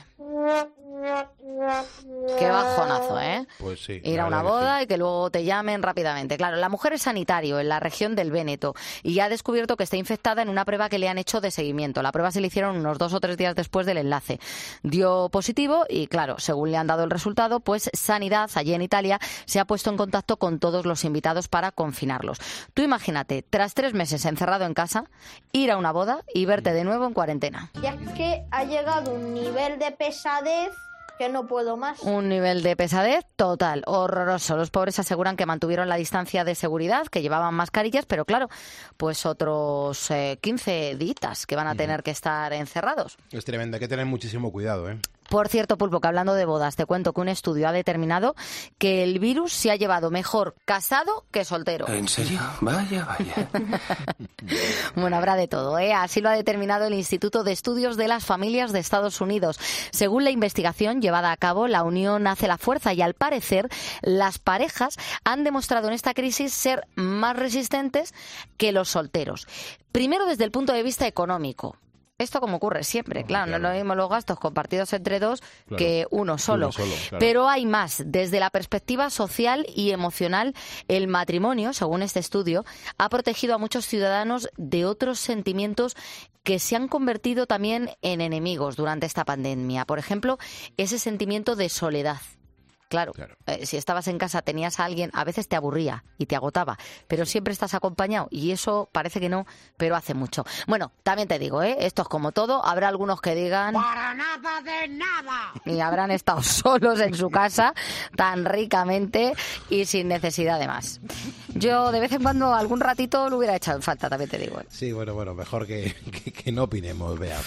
Qué bajonazo, ¿eh?
Pues sí.
Ir
la
a una
verdad que
boda y que luego te llamen rápidamente. Claro, la mujer es sanitario en la región del Véneto y ha descubierto que está infectada en una prueba que le han hecho de seguimiento. La prueba se le hicieron unos dos o tres días después del enlace. Dio positivo y, claro, según le han dado el resultado, pues Sanidad, allí en Italia, se ha puesto en contacto con todos los invitados para confinarlos. Tú imagínate, tras tres meses encerrado en casa, ir a una boda y verte de nuevo en cuarentena.
Ya es que ha llegado un nivel de pesadez que no puedo más.
Un nivel de pesadez total, horroroso. Los pobres aseguran que mantuvieron la distancia de seguridad, que llevaban mascarillas, pero claro, pues otros eh, quince días que van a tener que estar encerrados.
Es tremendo, hay que tener muchísimo cuidado, ¿eh?
Por cierto, Pulpo, que hablando de bodas, te cuento que un estudio ha determinado que el virus se ha llevado mejor casado que soltero.
¿En serio? Vaya, vaya.
Bueno, habrá de todo, ¿eh? Así lo ha determinado el Instituto de Estudios de las Familias de Estados Unidos. Según la investigación llevada a cabo, la unión hace la fuerza y, al parecer, las parejas han demostrado en esta crisis ser más resistentes que los solteros. Primero, desde el punto de vista económico. Esto como ocurre siempre, claro, no es lo mismo los gastos compartidos entre dos
Claro.
que uno solo.
Uno solo, claro.
Pero hay más. Desde la perspectiva social y emocional, el matrimonio, según este estudio, ha protegido a muchos ciudadanos de otros sentimientos que se han convertido también en enemigos durante esta pandemia. Por ejemplo, ese sentimiento de soledad. Claro, eh, si estabas en casa, tenías a alguien, a veces te aburría y te agotaba, pero siempre estás acompañado y eso parece que no, pero hace mucho. Bueno, también te digo, ¿eh? Esto es como todo, habrá algunos que digan...
Para nada de nada.
Y habrán estado solos en su casa tan ricamente y sin necesidad de más. Yo de vez en cuando algún ratito lo hubiera echado en falta, también te digo.
Sí, bueno, bueno, mejor que, que, que no opinemos, vea.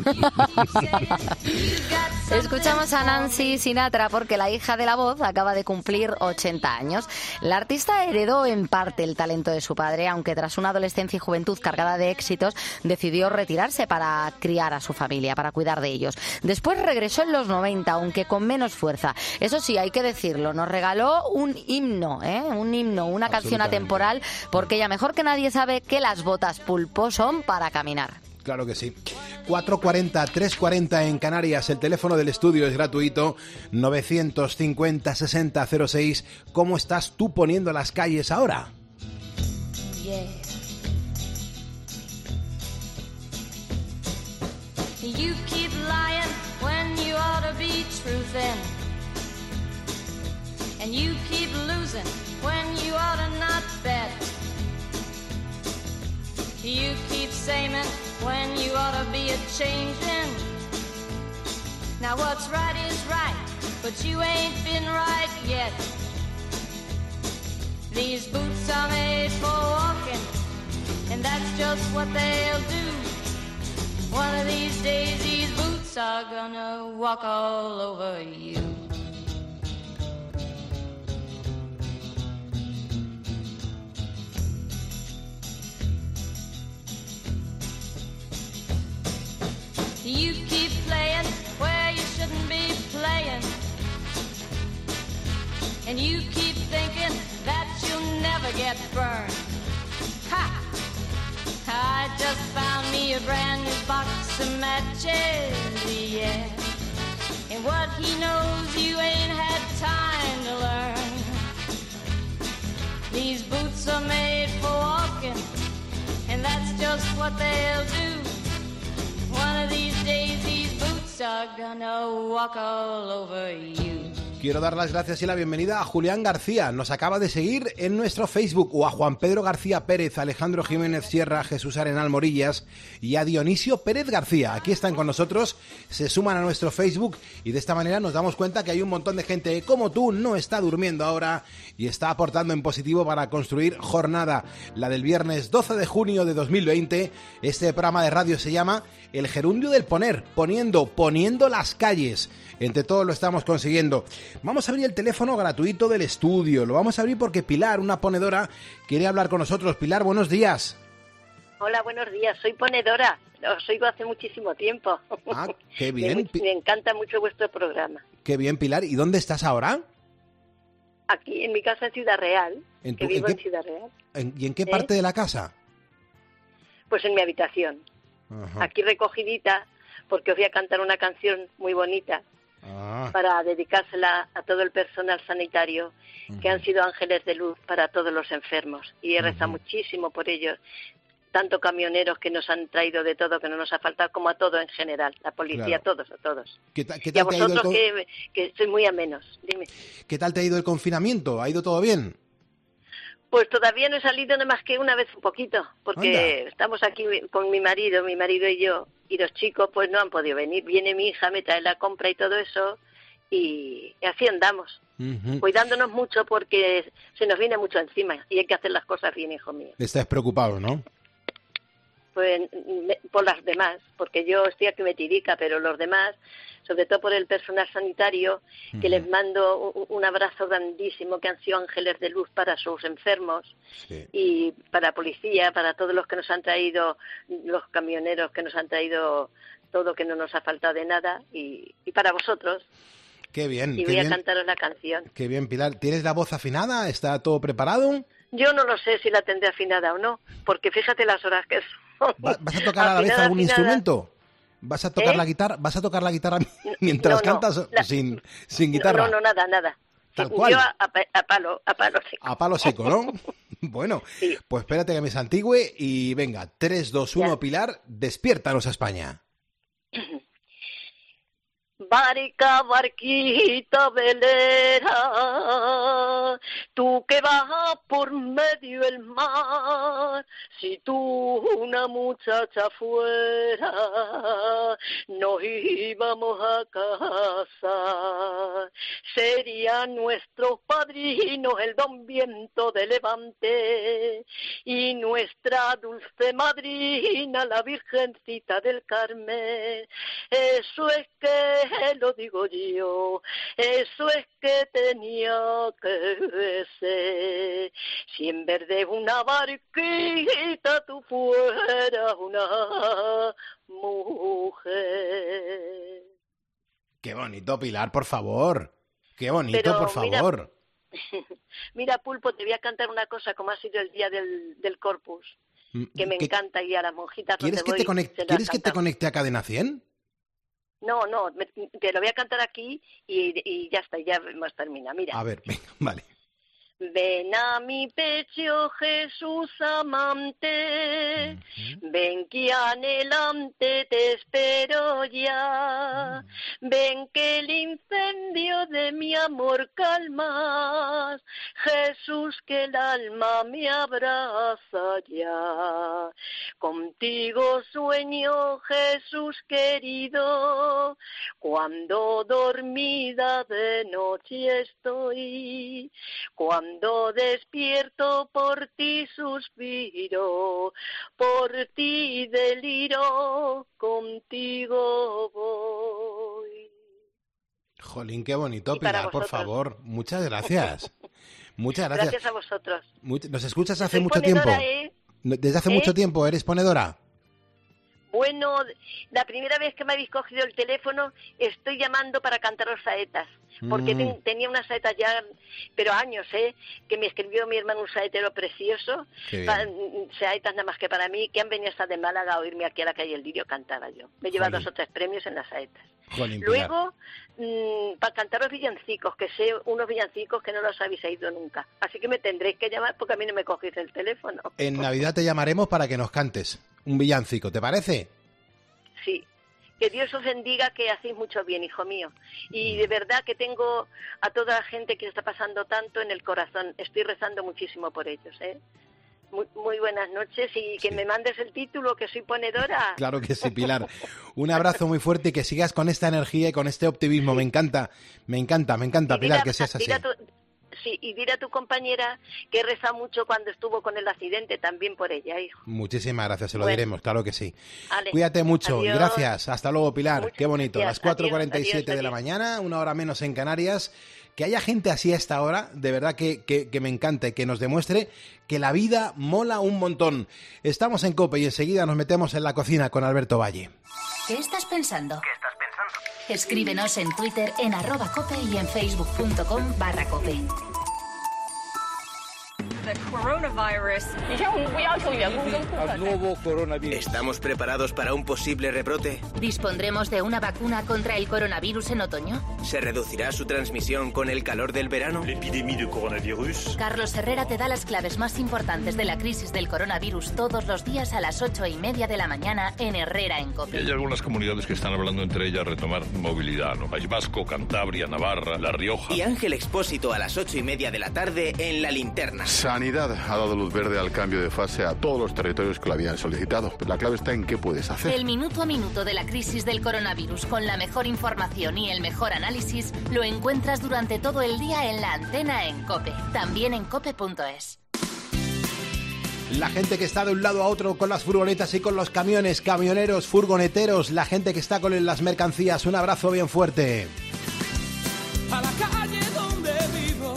Escuchamos a Nancy Sinatra porque la hija de la voz acaba de cumplir ochenta años. La artista heredó en parte el talento de su padre, aunque tras una adolescencia y juventud cargada de éxitos, decidió retirarse para criar a su familia, para cuidar de ellos. Después regresó en los noventa, aunque con menos fuerza. Eso sí, hay que decirlo, nos regaló un himno, ¿eh? Un himno, una canción atemporal, porque ella mejor que nadie sabe que las botas pulpo son para caminar.
Claro que sí. cuatro cuarenta, tres cuarenta en Canarias. El teléfono del estudio es gratuito. novecientos cincuenta, sesenta, cero seis. ¿Cómo estás tú poniendo las calles ahora?
Yeah. You keep lying when you ought to be truthin'. And you keep losing when you ought to not bet. You keep saying when you ought to be a-changin'. Now what's right is right, but you ain't been right yet. These boots are made for walking, and that's just what they'll do. One of these days these boots are gonna walk all over you. You keep playing where you shouldn't be playing. And you keep thinking that you'll never get burned. Ha! I just found me a brand new box of matches, yeah. And what he knows you ain't had time to learn. These boots are made for walking, and that's just what they'll do. One of these days these boots are gonna walk all over you.
Quiero dar las gracias y la bienvenida a Julián García. Nos acaba de seguir en nuestro Facebook, o a Juan Pedro García Pérez, Alejandro Jiménez Sierra, Jesús Arenal Morillas y a Dionisio Pérez García. Aquí están con nosotros, se suman a nuestro Facebook y de esta manera nos damos cuenta que hay un montón de gente que, como tú, no está durmiendo ahora y está aportando en positivo para construir jornada, la del viernes doce de junio de dos mil veinte. Este programa de radio se llama El Gerundio del Poner, poniendo, poniendo las calles. Entre todos lo estamos consiguiendo. Vamos a abrir el teléfono gratuito del estudio. Lo vamos a abrir porque Pilar, una ponedora, quiere hablar con nosotros. Pilar, buenos días.
Hola, buenos días. Soy ponedora. Os oigo hace muchísimo tiempo.
Ah, qué bien.
Me, me encanta mucho vuestro programa.
Qué bien, Pilar. ¿Y dónde estás ahora?
Aquí, en mi casa en Ciudad Real.
¿En
que
tu,
vivo
en
en
qué,
Ciudad Real.
En, ¿Y en qué
¿Eh?
parte de la casa?
Pues en mi habitación.
Ajá.
Aquí recogidita, porque os voy a cantar una canción muy bonita.
Ah.
Para dedicársela a todo el personal sanitario, uh-huh. que han sido ángeles de luz para todos los enfermos. Y he rezado uh-huh. muchísimo por ellos, tanto camioneros que nos han traído de todo, que no nos ha faltado, como a todo en general, la policía,
claro.
a todos, a todos.
¿Qué ta- qué
y a
tal te ha ido el
vosotros
con-
que, que sois muy amenos, dime.
¿Qué tal te ha ido el confinamiento? ¿Ha ido todo bien?
Pues todavía no he salido nada más que una vez un poquito, porque
Anda.
estamos aquí con mi marido, mi marido y yo, y los chicos pues no han podido venir. Viene mi hija, me trae la compra y todo eso, y así andamos,
Uh-huh.
cuidándonos mucho porque se nos viene mucho encima y hay que hacer las cosas bien, hijo mío.
Estás preocupado, ¿no?
Pues me- por las demás, porque yo estoy aquí metidica, pero los demás, sobre todo por el personal sanitario, que
Ujú.
les mando un, un abrazo grandísimo, que han sido ángeles de luz para sus enfermos,
Sí.
y para la policía, para todos los que nos han traído, los camioneros que nos han traído todo, que no nos ha faltado de nada, y, y para vosotros.
Qué bien,
Y
qué
voy
bien.
a cantaros la canción.
Qué bien, Pilar. ¿Tienes la voz afinada? ¿Está todo preparado?
Yo no lo sé si la tendré afinada o no, porque fíjate las horas que son.
¿Va- ¿Vas a tocar a la vez
Afinada,
algún
afinada.
instrumento? ¿Vas a tocar
¿Eh?
la guitarra? ¿Vas a tocar la guitarra mientras
no, no,
cantas
la-
sin, sin guitarra?
No, no, nada, nada.
Tal
Sí,
cual.
Yo a, a pa- a palo, a palo seco.
A palo seco, ¿no? Bueno, pues espérate que me santigüe y venga, tres, dos, uno, Pilar, despiértanos a España.
Barca, barquita velera, tú que vas por medio del mar, si tú una muchacha fuera, nos íbamos a casar. Sería nuestros padrinos el don Viento de Levante y nuestra dulce madrina la Virgencita del Carmen. Eso es que lo digo yo, eso es que tenía que ser. Si en vez de una barquita tú fueras una mujer.
Qué bonito, Pilar, por favor. Qué bonito,
Pero
por favor.
Mira, mira, Pulpo, te voy a cantar una cosa como ha sido el día del, del Corpus, que me
¿Qué,
encanta y a las monjitas
¿Quieres,
donde
que te,
voy,
conect,
se las
¿quieres que te
cantamos.
conecte a Cadena cien?
No, no, me, te lo voy a cantar aquí y, y ya está, ya hemos terminado. Mira.
A ver, venga, vale.
Ven a mi pecho, Jesús amante, ven que anhelante te espero ya, ven que el incendio de mi amor calmas, Jesús que el alma me abraza ya. Contigo sueño, Jesús querido, cuando dormida de noche estoy, cuando Cuando despierto por ti suspiro, por ti deliro, contigo voy.
Jolín, qué bonito,
Y para
Pilar, por
vosotros.
favor. Muchas gracias. Muchas gracias.
Gracias a vosotros.
Much- ¿Nos escuchas hace
Soy
mucho tiempo?
ponedora, ¿eh?
No, Desde hace
¿Eh?
mucho tiempo, ¿eres ponedora?
Bueno, la primera vez que me habéis cogido el teléfono estoy llamando para cantaros saetas, porque
Mm.
ten- tenía unas saetas ya, pero años, ¿eh? Que me escribió mi hermano un saetero precioso,
Qué bien.
pa- saetas nada más que para mí, que han venido hasta de Málaga a oírme aquí a la calle El Lirio, cantaba yo. Me lleva
Jolín.
dos o tres premios en las saetas.
Jolín, Pilar.
Luego, mm, para cantaros villancicos, que sé unos villancicos que no los habéis oído nunca. Así que me tendréis que llamar porque a mí no me cogéis el teléfono.
En Navidad te llamaremos para que nos cantes un villancico, ¿te parece?
Sí, que Dios os bendiga, que hacéis mucho bien, hijo mío. Y de verdad que tengo a toda la gente que está pasando tanto en el corazón. Estoy rezando muchísimo por ellos, ¿eh? Muy, muy buenas noches y que me mandes el título, que soy ponedora.
Claro que sí, Pilar. Un abrazo muy fuerte y que sigas con esta energía y con este optimismo. Me encanta, me encanta, me encanta,
Y
Pilar,
dile a-
que seas así.
dile a tu- sí, y dile a tu compañera que reza mucho cuando estuvo con el accidente, también por ella, hijo.
Muchísimas gracias, se lo
Bueno.
diremos, claro que sí.
Ale,
Cuídate mucho
adiós.
y gracias. Hasta luego, Pilar.
Muchas
Qué bonito.
gracias.
Las cuatro y
Adiós,
cuarenta y siete
adiós,
de la
adiós.
mañana, una hora menos en Canarias. Que haya gente así a esta hora, de verdad que, que, que me encanta y que nos demuestre que la vida mola un montón. Estamos en COPE y enseguida nos metemos en la cocina con Alberto Valle.
¿Qué estás pensando? ¿Qué estás pensando? Escríbenos en Twitter en arroba cope y en facebook.com barra cope.
The coronavirus.
nuevo coronavirus. ¿Estamos preparados para un posible rebrote?
¿Dispondremos de una vacuna contra el coronavirus en otoño?
¿Se reducirá su transmisión con el calor del verano?
L'épidémie de coronavirus.
Carlos Herrera te da las claves más importantes de la crisis del coronavirus todos los días a las ocho y media de la mañana en Herrera en
Y
COPE.
hay algunas comunidades que están hablando entre ellas retomar movilidad, ¿no? País Vasco, Cantabria, Navarra, La Rioja.
Y Ángel Expósito a las ocho y media de la tarde en La Linterna.
Sanidad ha dado luz verde al cambio de fase a todos los territorios que lo habían solicitado. Pero la clave está en qué puedes hacer.
El minuto a minuto de la crisis del coronavirus con la mejor información y el mejor análisis lo encuentras durante todo el día en la antena en COPE. También en cope punto es.
La gente que está de un lado a otro con las furgonetas y con los camiones, camioneros, furgoneteros, la gente que está con las mercancías, un abrazo bien fuerte.
A la calle donde vivo,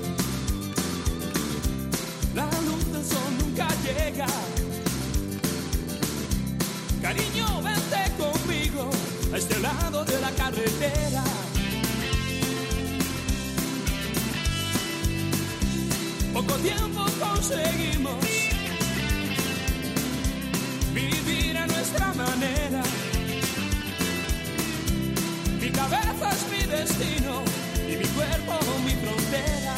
la luz del sol nunca llega. Cariño, vente conmigo a este lado de la carretera. Poco tiempo conseguimos vivir a nuestra manera. Mi cabeza es mi destino y mi cuerpo mi frontera.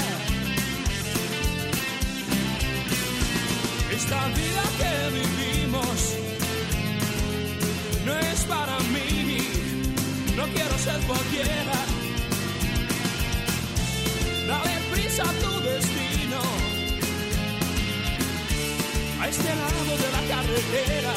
Esta vida que vivimos no es para mí, no quiero ser cualquiera. Dale prisa a tu destino, a este lado de la carretera.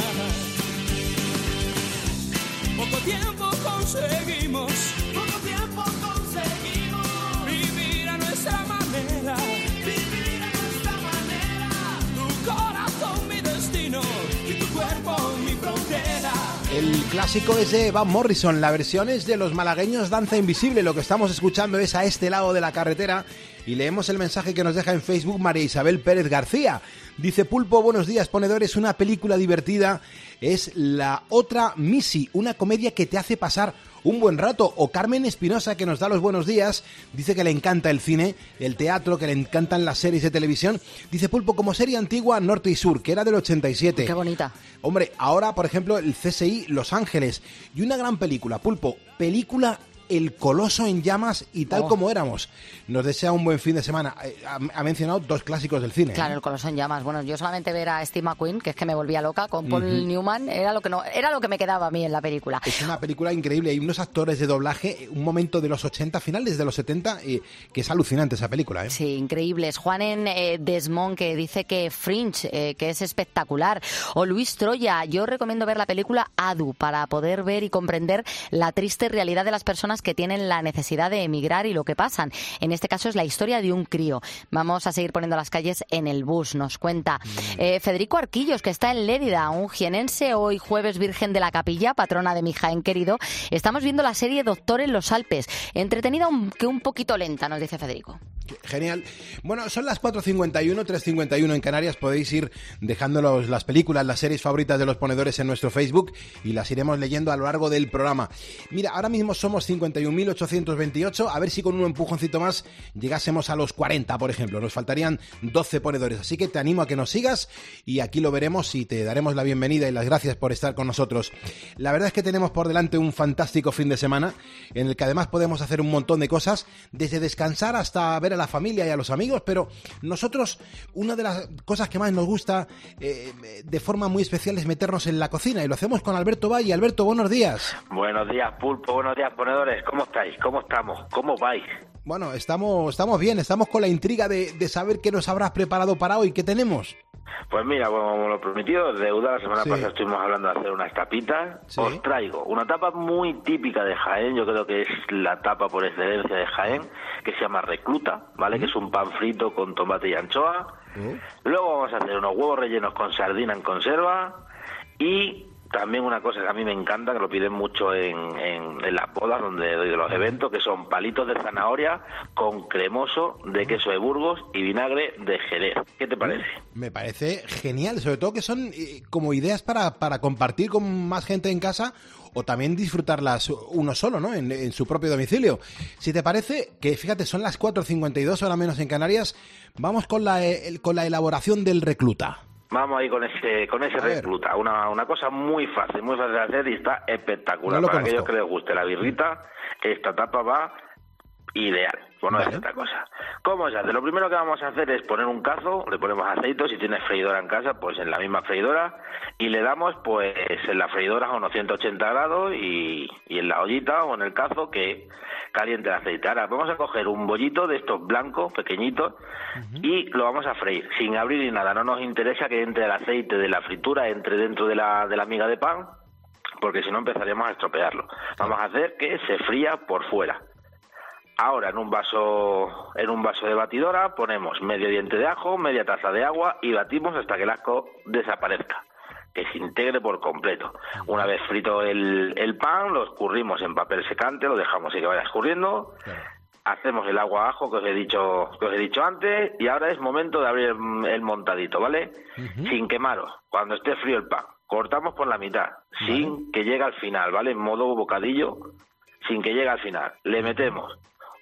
Poco tiempo conseguimos, poco tiempo conseguimos vivir a nuestra manera, vivir a nuestra manera. Tu corazón mi destino y tu cuerpo mi frontera.
El clásico es de Van Morrison, la versión es de los malagueños Danza Invisible. Lo que estamos escuchando es A este lado de la carretera. Y leemos el mensaje que nos deja en Facebook María Isabel Pérez García. Dice: Pulpo, buenos días, ponedores, una película divertida es La otra Missy, una comedia que te hace pasar un buen rato. O Carmen Espinosa, que nos da los buenos días, dice que le encanta el cine, el teatro, que le encantan las series de televisión. Dice: Pulpo, como serie antigua, Norte y Sur, que era del ochenta y siete.
Qué bonita.
Hombre, ahora, por ejemplo, el C S I Los Ángeles. Y una gran película, Pulpo, película El Coloso en Llamas y Tal oh. como éramos. Nos desea un buen fin de semana. Ha, ha mencionado dos clásicos del cine.
Claro,
¿eh?
El Coloso en Llamas. Bueno, yo solamente ver a Steve McQueen, que es que me volvía loca, con Paul uh-huh. Newman, era lo que no, era lo que me quedaba a mí en la película.
Es una película increíble. Hay unos actores de doblaje, un momento de los ochenta, finales de los setenta, eh, que es alucinante esa película, ¿eh?
Sí, increíbles. Juan en eh, Desmond, que dice que Fringe, eh, que es espectacular. O Luis Troya, yo recomiendo ver la película Adu para poder ver y comprender la triste realidad de las personas que tienen la necesidad necesidad de emigrar y lo que pasan. En este caso es la historia de un crío. Vamos a seguir poniendo las calles en el bus, nos cuenta. Eh, Federico Arquillos, que está en Lérida, un jienense, hoy jueves Virgen de la Capilla, patrona de mi Jaén querido. Estamos viendo la serie Doctor en los Alpes. Entretenida, aunque un poquito lenta, nos dice Federico.
Genial. Bueno, son las cuatro cincuenta y uno, tres cincuenta y uno en Canarias. Podéis ir dejándolos las películas, las series favoritas de los ponedores en nuestro Facebook y las iremos leyendo a lo largo del programa. Mira, ahora mismo somos cincuenta y un mil ochocientos veintiocho. A ver si con un empujoncito más llegásemos a los cuarenta, por ejemplo. Nos faltarían doce ponedores. Así que te animo a que nos sigas y aquí lo veremos y te daremos la bienvenida y las gracias por estar con nosotros. La verdad es que tenemos por delante un fantástico fin de semana en el que además podemos hacer un montón de cosas, desde descansar hasta ver a la familia y a los amigos, pero nosotros, una de las cosas que más nos gusta eh, de forma muy especial es meternos en la cocina y lo hacemos con Alberto Valle. Alberto, buenos días.
Buenos días, Pulpo, buenos días, ponedores. ¿Cómo estáis? ¿Cómo estamos? ¿Cómo vais?
Bueno, estamos, estamos bien, estamos con la intriga de, de saber qué nos habrás preparado para hoy. ¿Qué tenemos?
Pues mira, como lo prometido, deuda, la semana
Sí.
pasada estuvimos hablando de hacer unas tapitas.
Sí.
Os traigo una tapa muy típica de Jaén, yo creo que es la tapa por excelencia de Jaén, que se llama recluta, ¿vale? Que es un pan frito con tomate y anchoa. Luego vamos a hacer unos huevos rellenos con sardina en conserva y también una cosa que a mí me encanta, que lo piden mucho en, en, en las bodas donde doy de los eventos, que son palitos de zanahoria con cremoso de queso de Burgos y vinagre de Jerez. ¿Qué te parece?
Me parece genial, sobre todo que son eh, como ideas para, para compartir con más gente en casa o también disfrutarlas uno solo, ¿no? En, en su propio domicilio. Si te parece, que fíjate, son las cuatro cincuenta y dos, hora menos en Canarias, vamos con la, eh, con la elaboración del recluta.
Vamos ahí con ese con ese recluta, una, una cosa muy fácil, muy fácil de hacer y está espectacular.
No lo
Para
conozco.
aquellos que les guste la birrita, esta tapa va ideal, por no decir otra cosa. ¿Cómo se hace? Lo primero que vamos a hacer es poner un cazo, le ponemos aceite, si tienes freidora en casa, pues en la misma freidora, y le damos pues en la freidora a unos ciento ochenta grados y, y en la ollita o en el cazo que caliente el aceite. Ahora vamos a coger un bollito de estos blancos, pequeñitos, y lo vamos a freír, sin abrir ni nada. No nos interesa que entre el aceite de la fritura, entre dentro de la, de la miga de pan, porque si no empezaríamos a estropearlo. Vamos a hacer que se fría por fuera. Ahora en un vaso en un vaso de batidora ponemos medio diente de ajo, media taza de agua y batimos hasta que el asco desaparezca, que se integre por completo. Una vez frito el, el pan, lo escurrimos en papel secante, lo dejamos y que vaya escurriendo. Hacemos el agua ajo que os he dicho que os he dicho antes y ahora es momento de abrir el, el montadito, ¿vale? Uh-huh. Sin quemaros. Cuando esté frío el pan, cortamos por la mitad, uh-huh. sin que llegue al final, ¿vale? En modo bocadillo, sin que llegue al final. Le metemos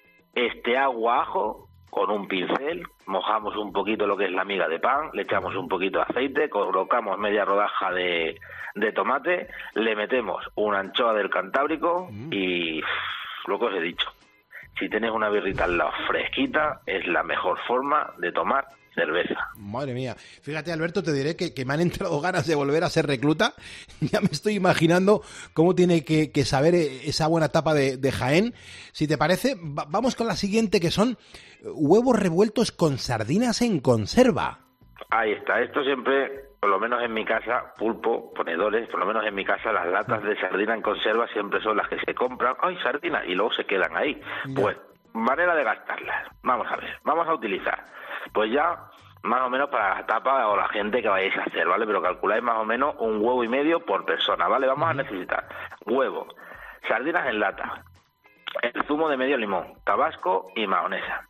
este agua ajo con un pincel, mojamos un poquito lo que es la miga de pan, le echamos un poquito de aceite, colocamos media rodaja de, de tomate, le metemos una anchoa del Cantábrico y pff, lo que os he dicho. si tienes una birrita al lado fresquita, es la mejor forma de tomar cerveza.
Madre mía. Fíjate, Alberto, te diré que, que me han entrado ganas de volver a ser recluta. Ya me estoy imaginando cómo tiene que, que saber esa buena tapa de, de Jaén. Si te parece, va, vamos con la siguiente, que son huevos revueltos con sardinas en conserva.
Ahí está. Esto siempre, por lo menos en mi casa, pulpo, ponedores, por lo menos en mi casa, las latas de sardina en conserva siempre son las que se compran. ¡Ay, sardina! Y luego se quedan ahí. Pues, manera de gastarlas. Vamos a ver. Vamos a utilizar. Pues ya, más o menos para la tapa o la gente que vayáis a hacer, ¿vale? Pero calculáis más o menos un huevo y medio por persona, ¿vale? Vamos a necesitar huevo, sardinas en lata, el zumo de medio limón, tabasco y mayonesa.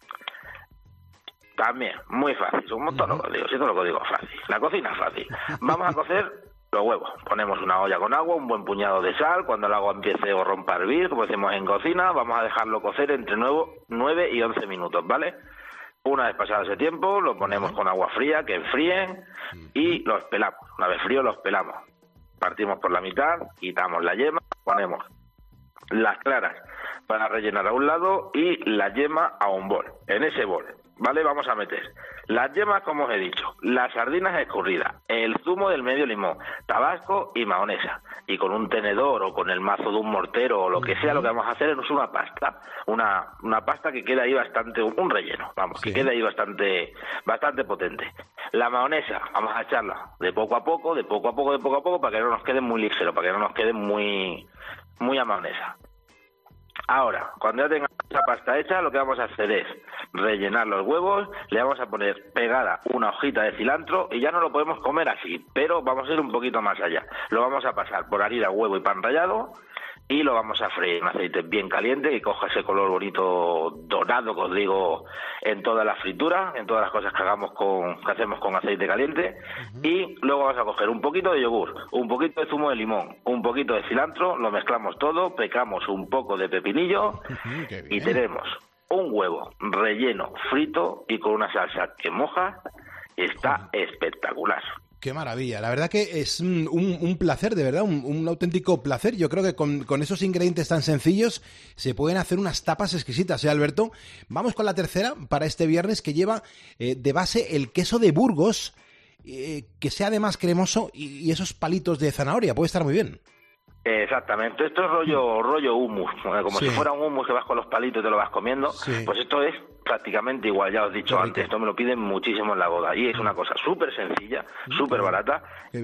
También, muy fácil, somos todos los códigos, esto lo código fácil. La cocina es fácil. Vamos a cocer los huevos. Ponemos una olla con agua, un buen puñado de sal. Cuando el agua empiece a romper a hervir, como decimos en cocina, vamos a dejarlo cocer entre nueve y once minutos, ¿vale? Una vez pasado ese tiempo, lo ponemos con agua fría, que enfríen, y los pelamos. Una vez frío, los pelamos. Partimos por la mitad, quitamos la yema, ponemos las claras para rellenar a un lado y la yema a un bol. En ese bol, ¿vale? Vamos a meter las yemas, como os he dicho, las sardinas escurridas, el zumo del medio limón, tabasco y mayonesa. Y con un tenedor o con el mazo de un mortero o lo que sea, lo que vamos a hacer es una pasta, una una pasta que queda ahí bastante, un relleno, vamos, sí. que queda ahí bastante bastante potente. La mayonesa, vamos a echarla de poco a poco, de poco a poco, de poco a poco, para que no nos quede muy ligero, para que no nos quede muy, muy a mayonesa. Ahora, cuando ya tengamos esa pasta hecha, lo que vamos a hacer es rellenar los huevos, le vamos a poner pegada una hojita de cilantro y ya no lo podemos comer así, pero vamos a ir un poquito más allá. Lo vamos a pasar por harina, huevo y pan rallado y lo vamos a freír en aceite bien caliente que coja ese color bonito dorado que os digo en toda la fritura, en todas las cosas que hagamos con que hacemos con aceite caliente. Uh-huh. Y luego vamos a coger un poquito de yogur, un poquito de zumo de limón, un poquito de cilantro, lo mezclamos todo, pecamos un poco de pepinillo. Uh-huh, y tenemos un huevo relleno, frito y con una salsa que moja. Está uh-huh. espectacular.
Qué maravilla, la verdad que es un, un placer, de verdad, un, un auténtico placer. Yo creo que con, con esos ingredientes tan sencillos se pueden hacer unas tapas exquisitas, ¿eh, Alberto? Vamos con la tercera para este viernes, que lleva eh, de base el queso de Burgos, eh, que sea además cremoso y, y esos palitos de zanahoria, puede estar muy bien.
Exactamente, esto es rollo rollo hummus, como sí. si fuera un hummus que vas con los palitos y te lo vas comiendo, sí. pues esto es prácticamente igual, ya os he dicho Qué antes, rico. Esto me lo piden muchísimo en la boda y es una cosa súper sencilla, súper barata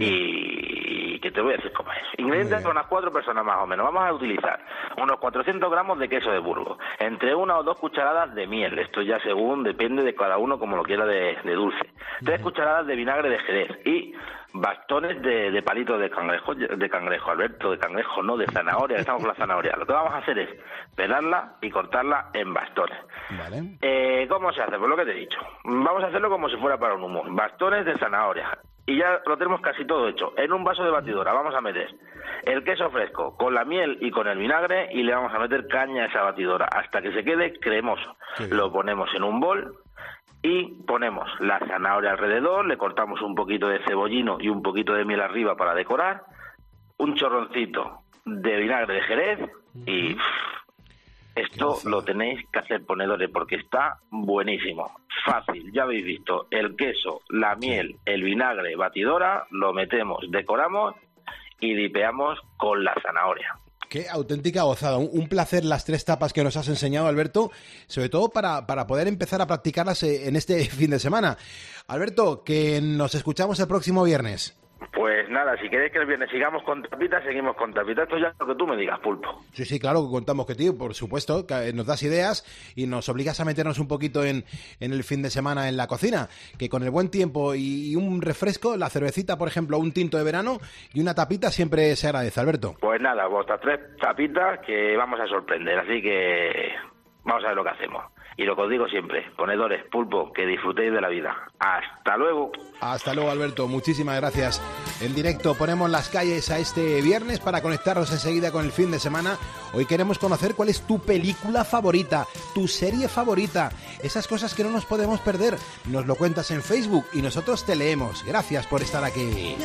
y que te voy a decir cómo es. Ingredientes para unas cuatro personas más o menos. Vamos a utilizar unos cuatrocientos gramos de queso de Burgos, entre una o dos cucharadas de miel, esto ya según depende de cada uno como lo quiera de, de dulce, tres cucharadas de vinagre de Jerez y bastones de, de palitos de cangrejo, de cangrejo, Alberto, de cangrejo, no de zanahoria, estamos con la zanahoria. Lo que vamos a hacer es pelarla y cortarla en bastones.
Vale.
Eh, ¿Cómo se hace? Pues lo que te he dicho. Vamos a hacerlo como si fuera para un hummus. Bastones de zanahoria. Y ya lo tenemos casi todo hecho. En un vaso de batidora vamos a meter el queso fresco con la miel y con el vinagre y le vamos a meter caña a esa batidora hasta que se quede cremoso. Lo ponemos en un bol y ponemos la zanahoria alrededor, le cortamos un poquito de cebollino y un poquito de miel arriba para decorar, un chorroncito de vinagre de Jerez y pff, esto lo tenéis que hacer, ponedores, porque está buenísimo. Fácil, ya habéis visto, el queso, la miel, el vinagre, batidora, lo metemos, decoramos y dipeamos con la zanahoria.
Qué auténtica gozada, un, un placer las tres tapas que nos has enseñado, Alberto, sobre todo para, para poder empezar a practicarlas en este fin de semana. Alberto, que nos escuchamos el próximo viernes.
Pues nada, si queréis que el viernes sigamos con tapitas, seguimos con tapitas. Esto ya es lo que tú me digas, Pulpo.
Sí, sí, claro, que contamos contigo, por supuesto, que nos das ideas y nos obligas a meternos un poquito en, en el fin de semana en la cocina, que con el buen tiempo y un refresco, la cervecita, por ejemplo, un tinto de verano y una tapita siempre se agradece, Alberto.
Pues nada, vuestras tres tapitas que vamos a sorprender, así que vamos a ver lo que hacemos. Y lo que os digo siempre, ponedores, Pulpo, que disfrutéis de la vida. ¡Hasta luego!
Hasta luego, Alberto. Muchísimas gracias. En directo ponemos las calles a este viernes para conectarnos enseguida con el fin de semana. Hoy queremos conocer cuál es tu película favorita, tu serie favorita, esas cosas que no nos podemos perder. Nos lo cuentas en Facebook y nosotros te leemos. Gracias por estar aquí.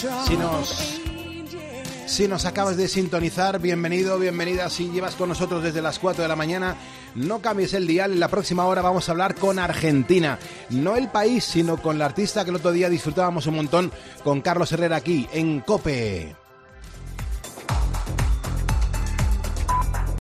Si nos, si nos acabas de sintonizar, bienvenido, bienvenida. Si llevas con nosotros desde las cuatro de la mañana, no cambies el dial. En la próxima hora vamos a hablar con Argentina. No el país, sino con la artista que el otro día disfrutábamos un montón con Carlos Herrera aquí en COPE.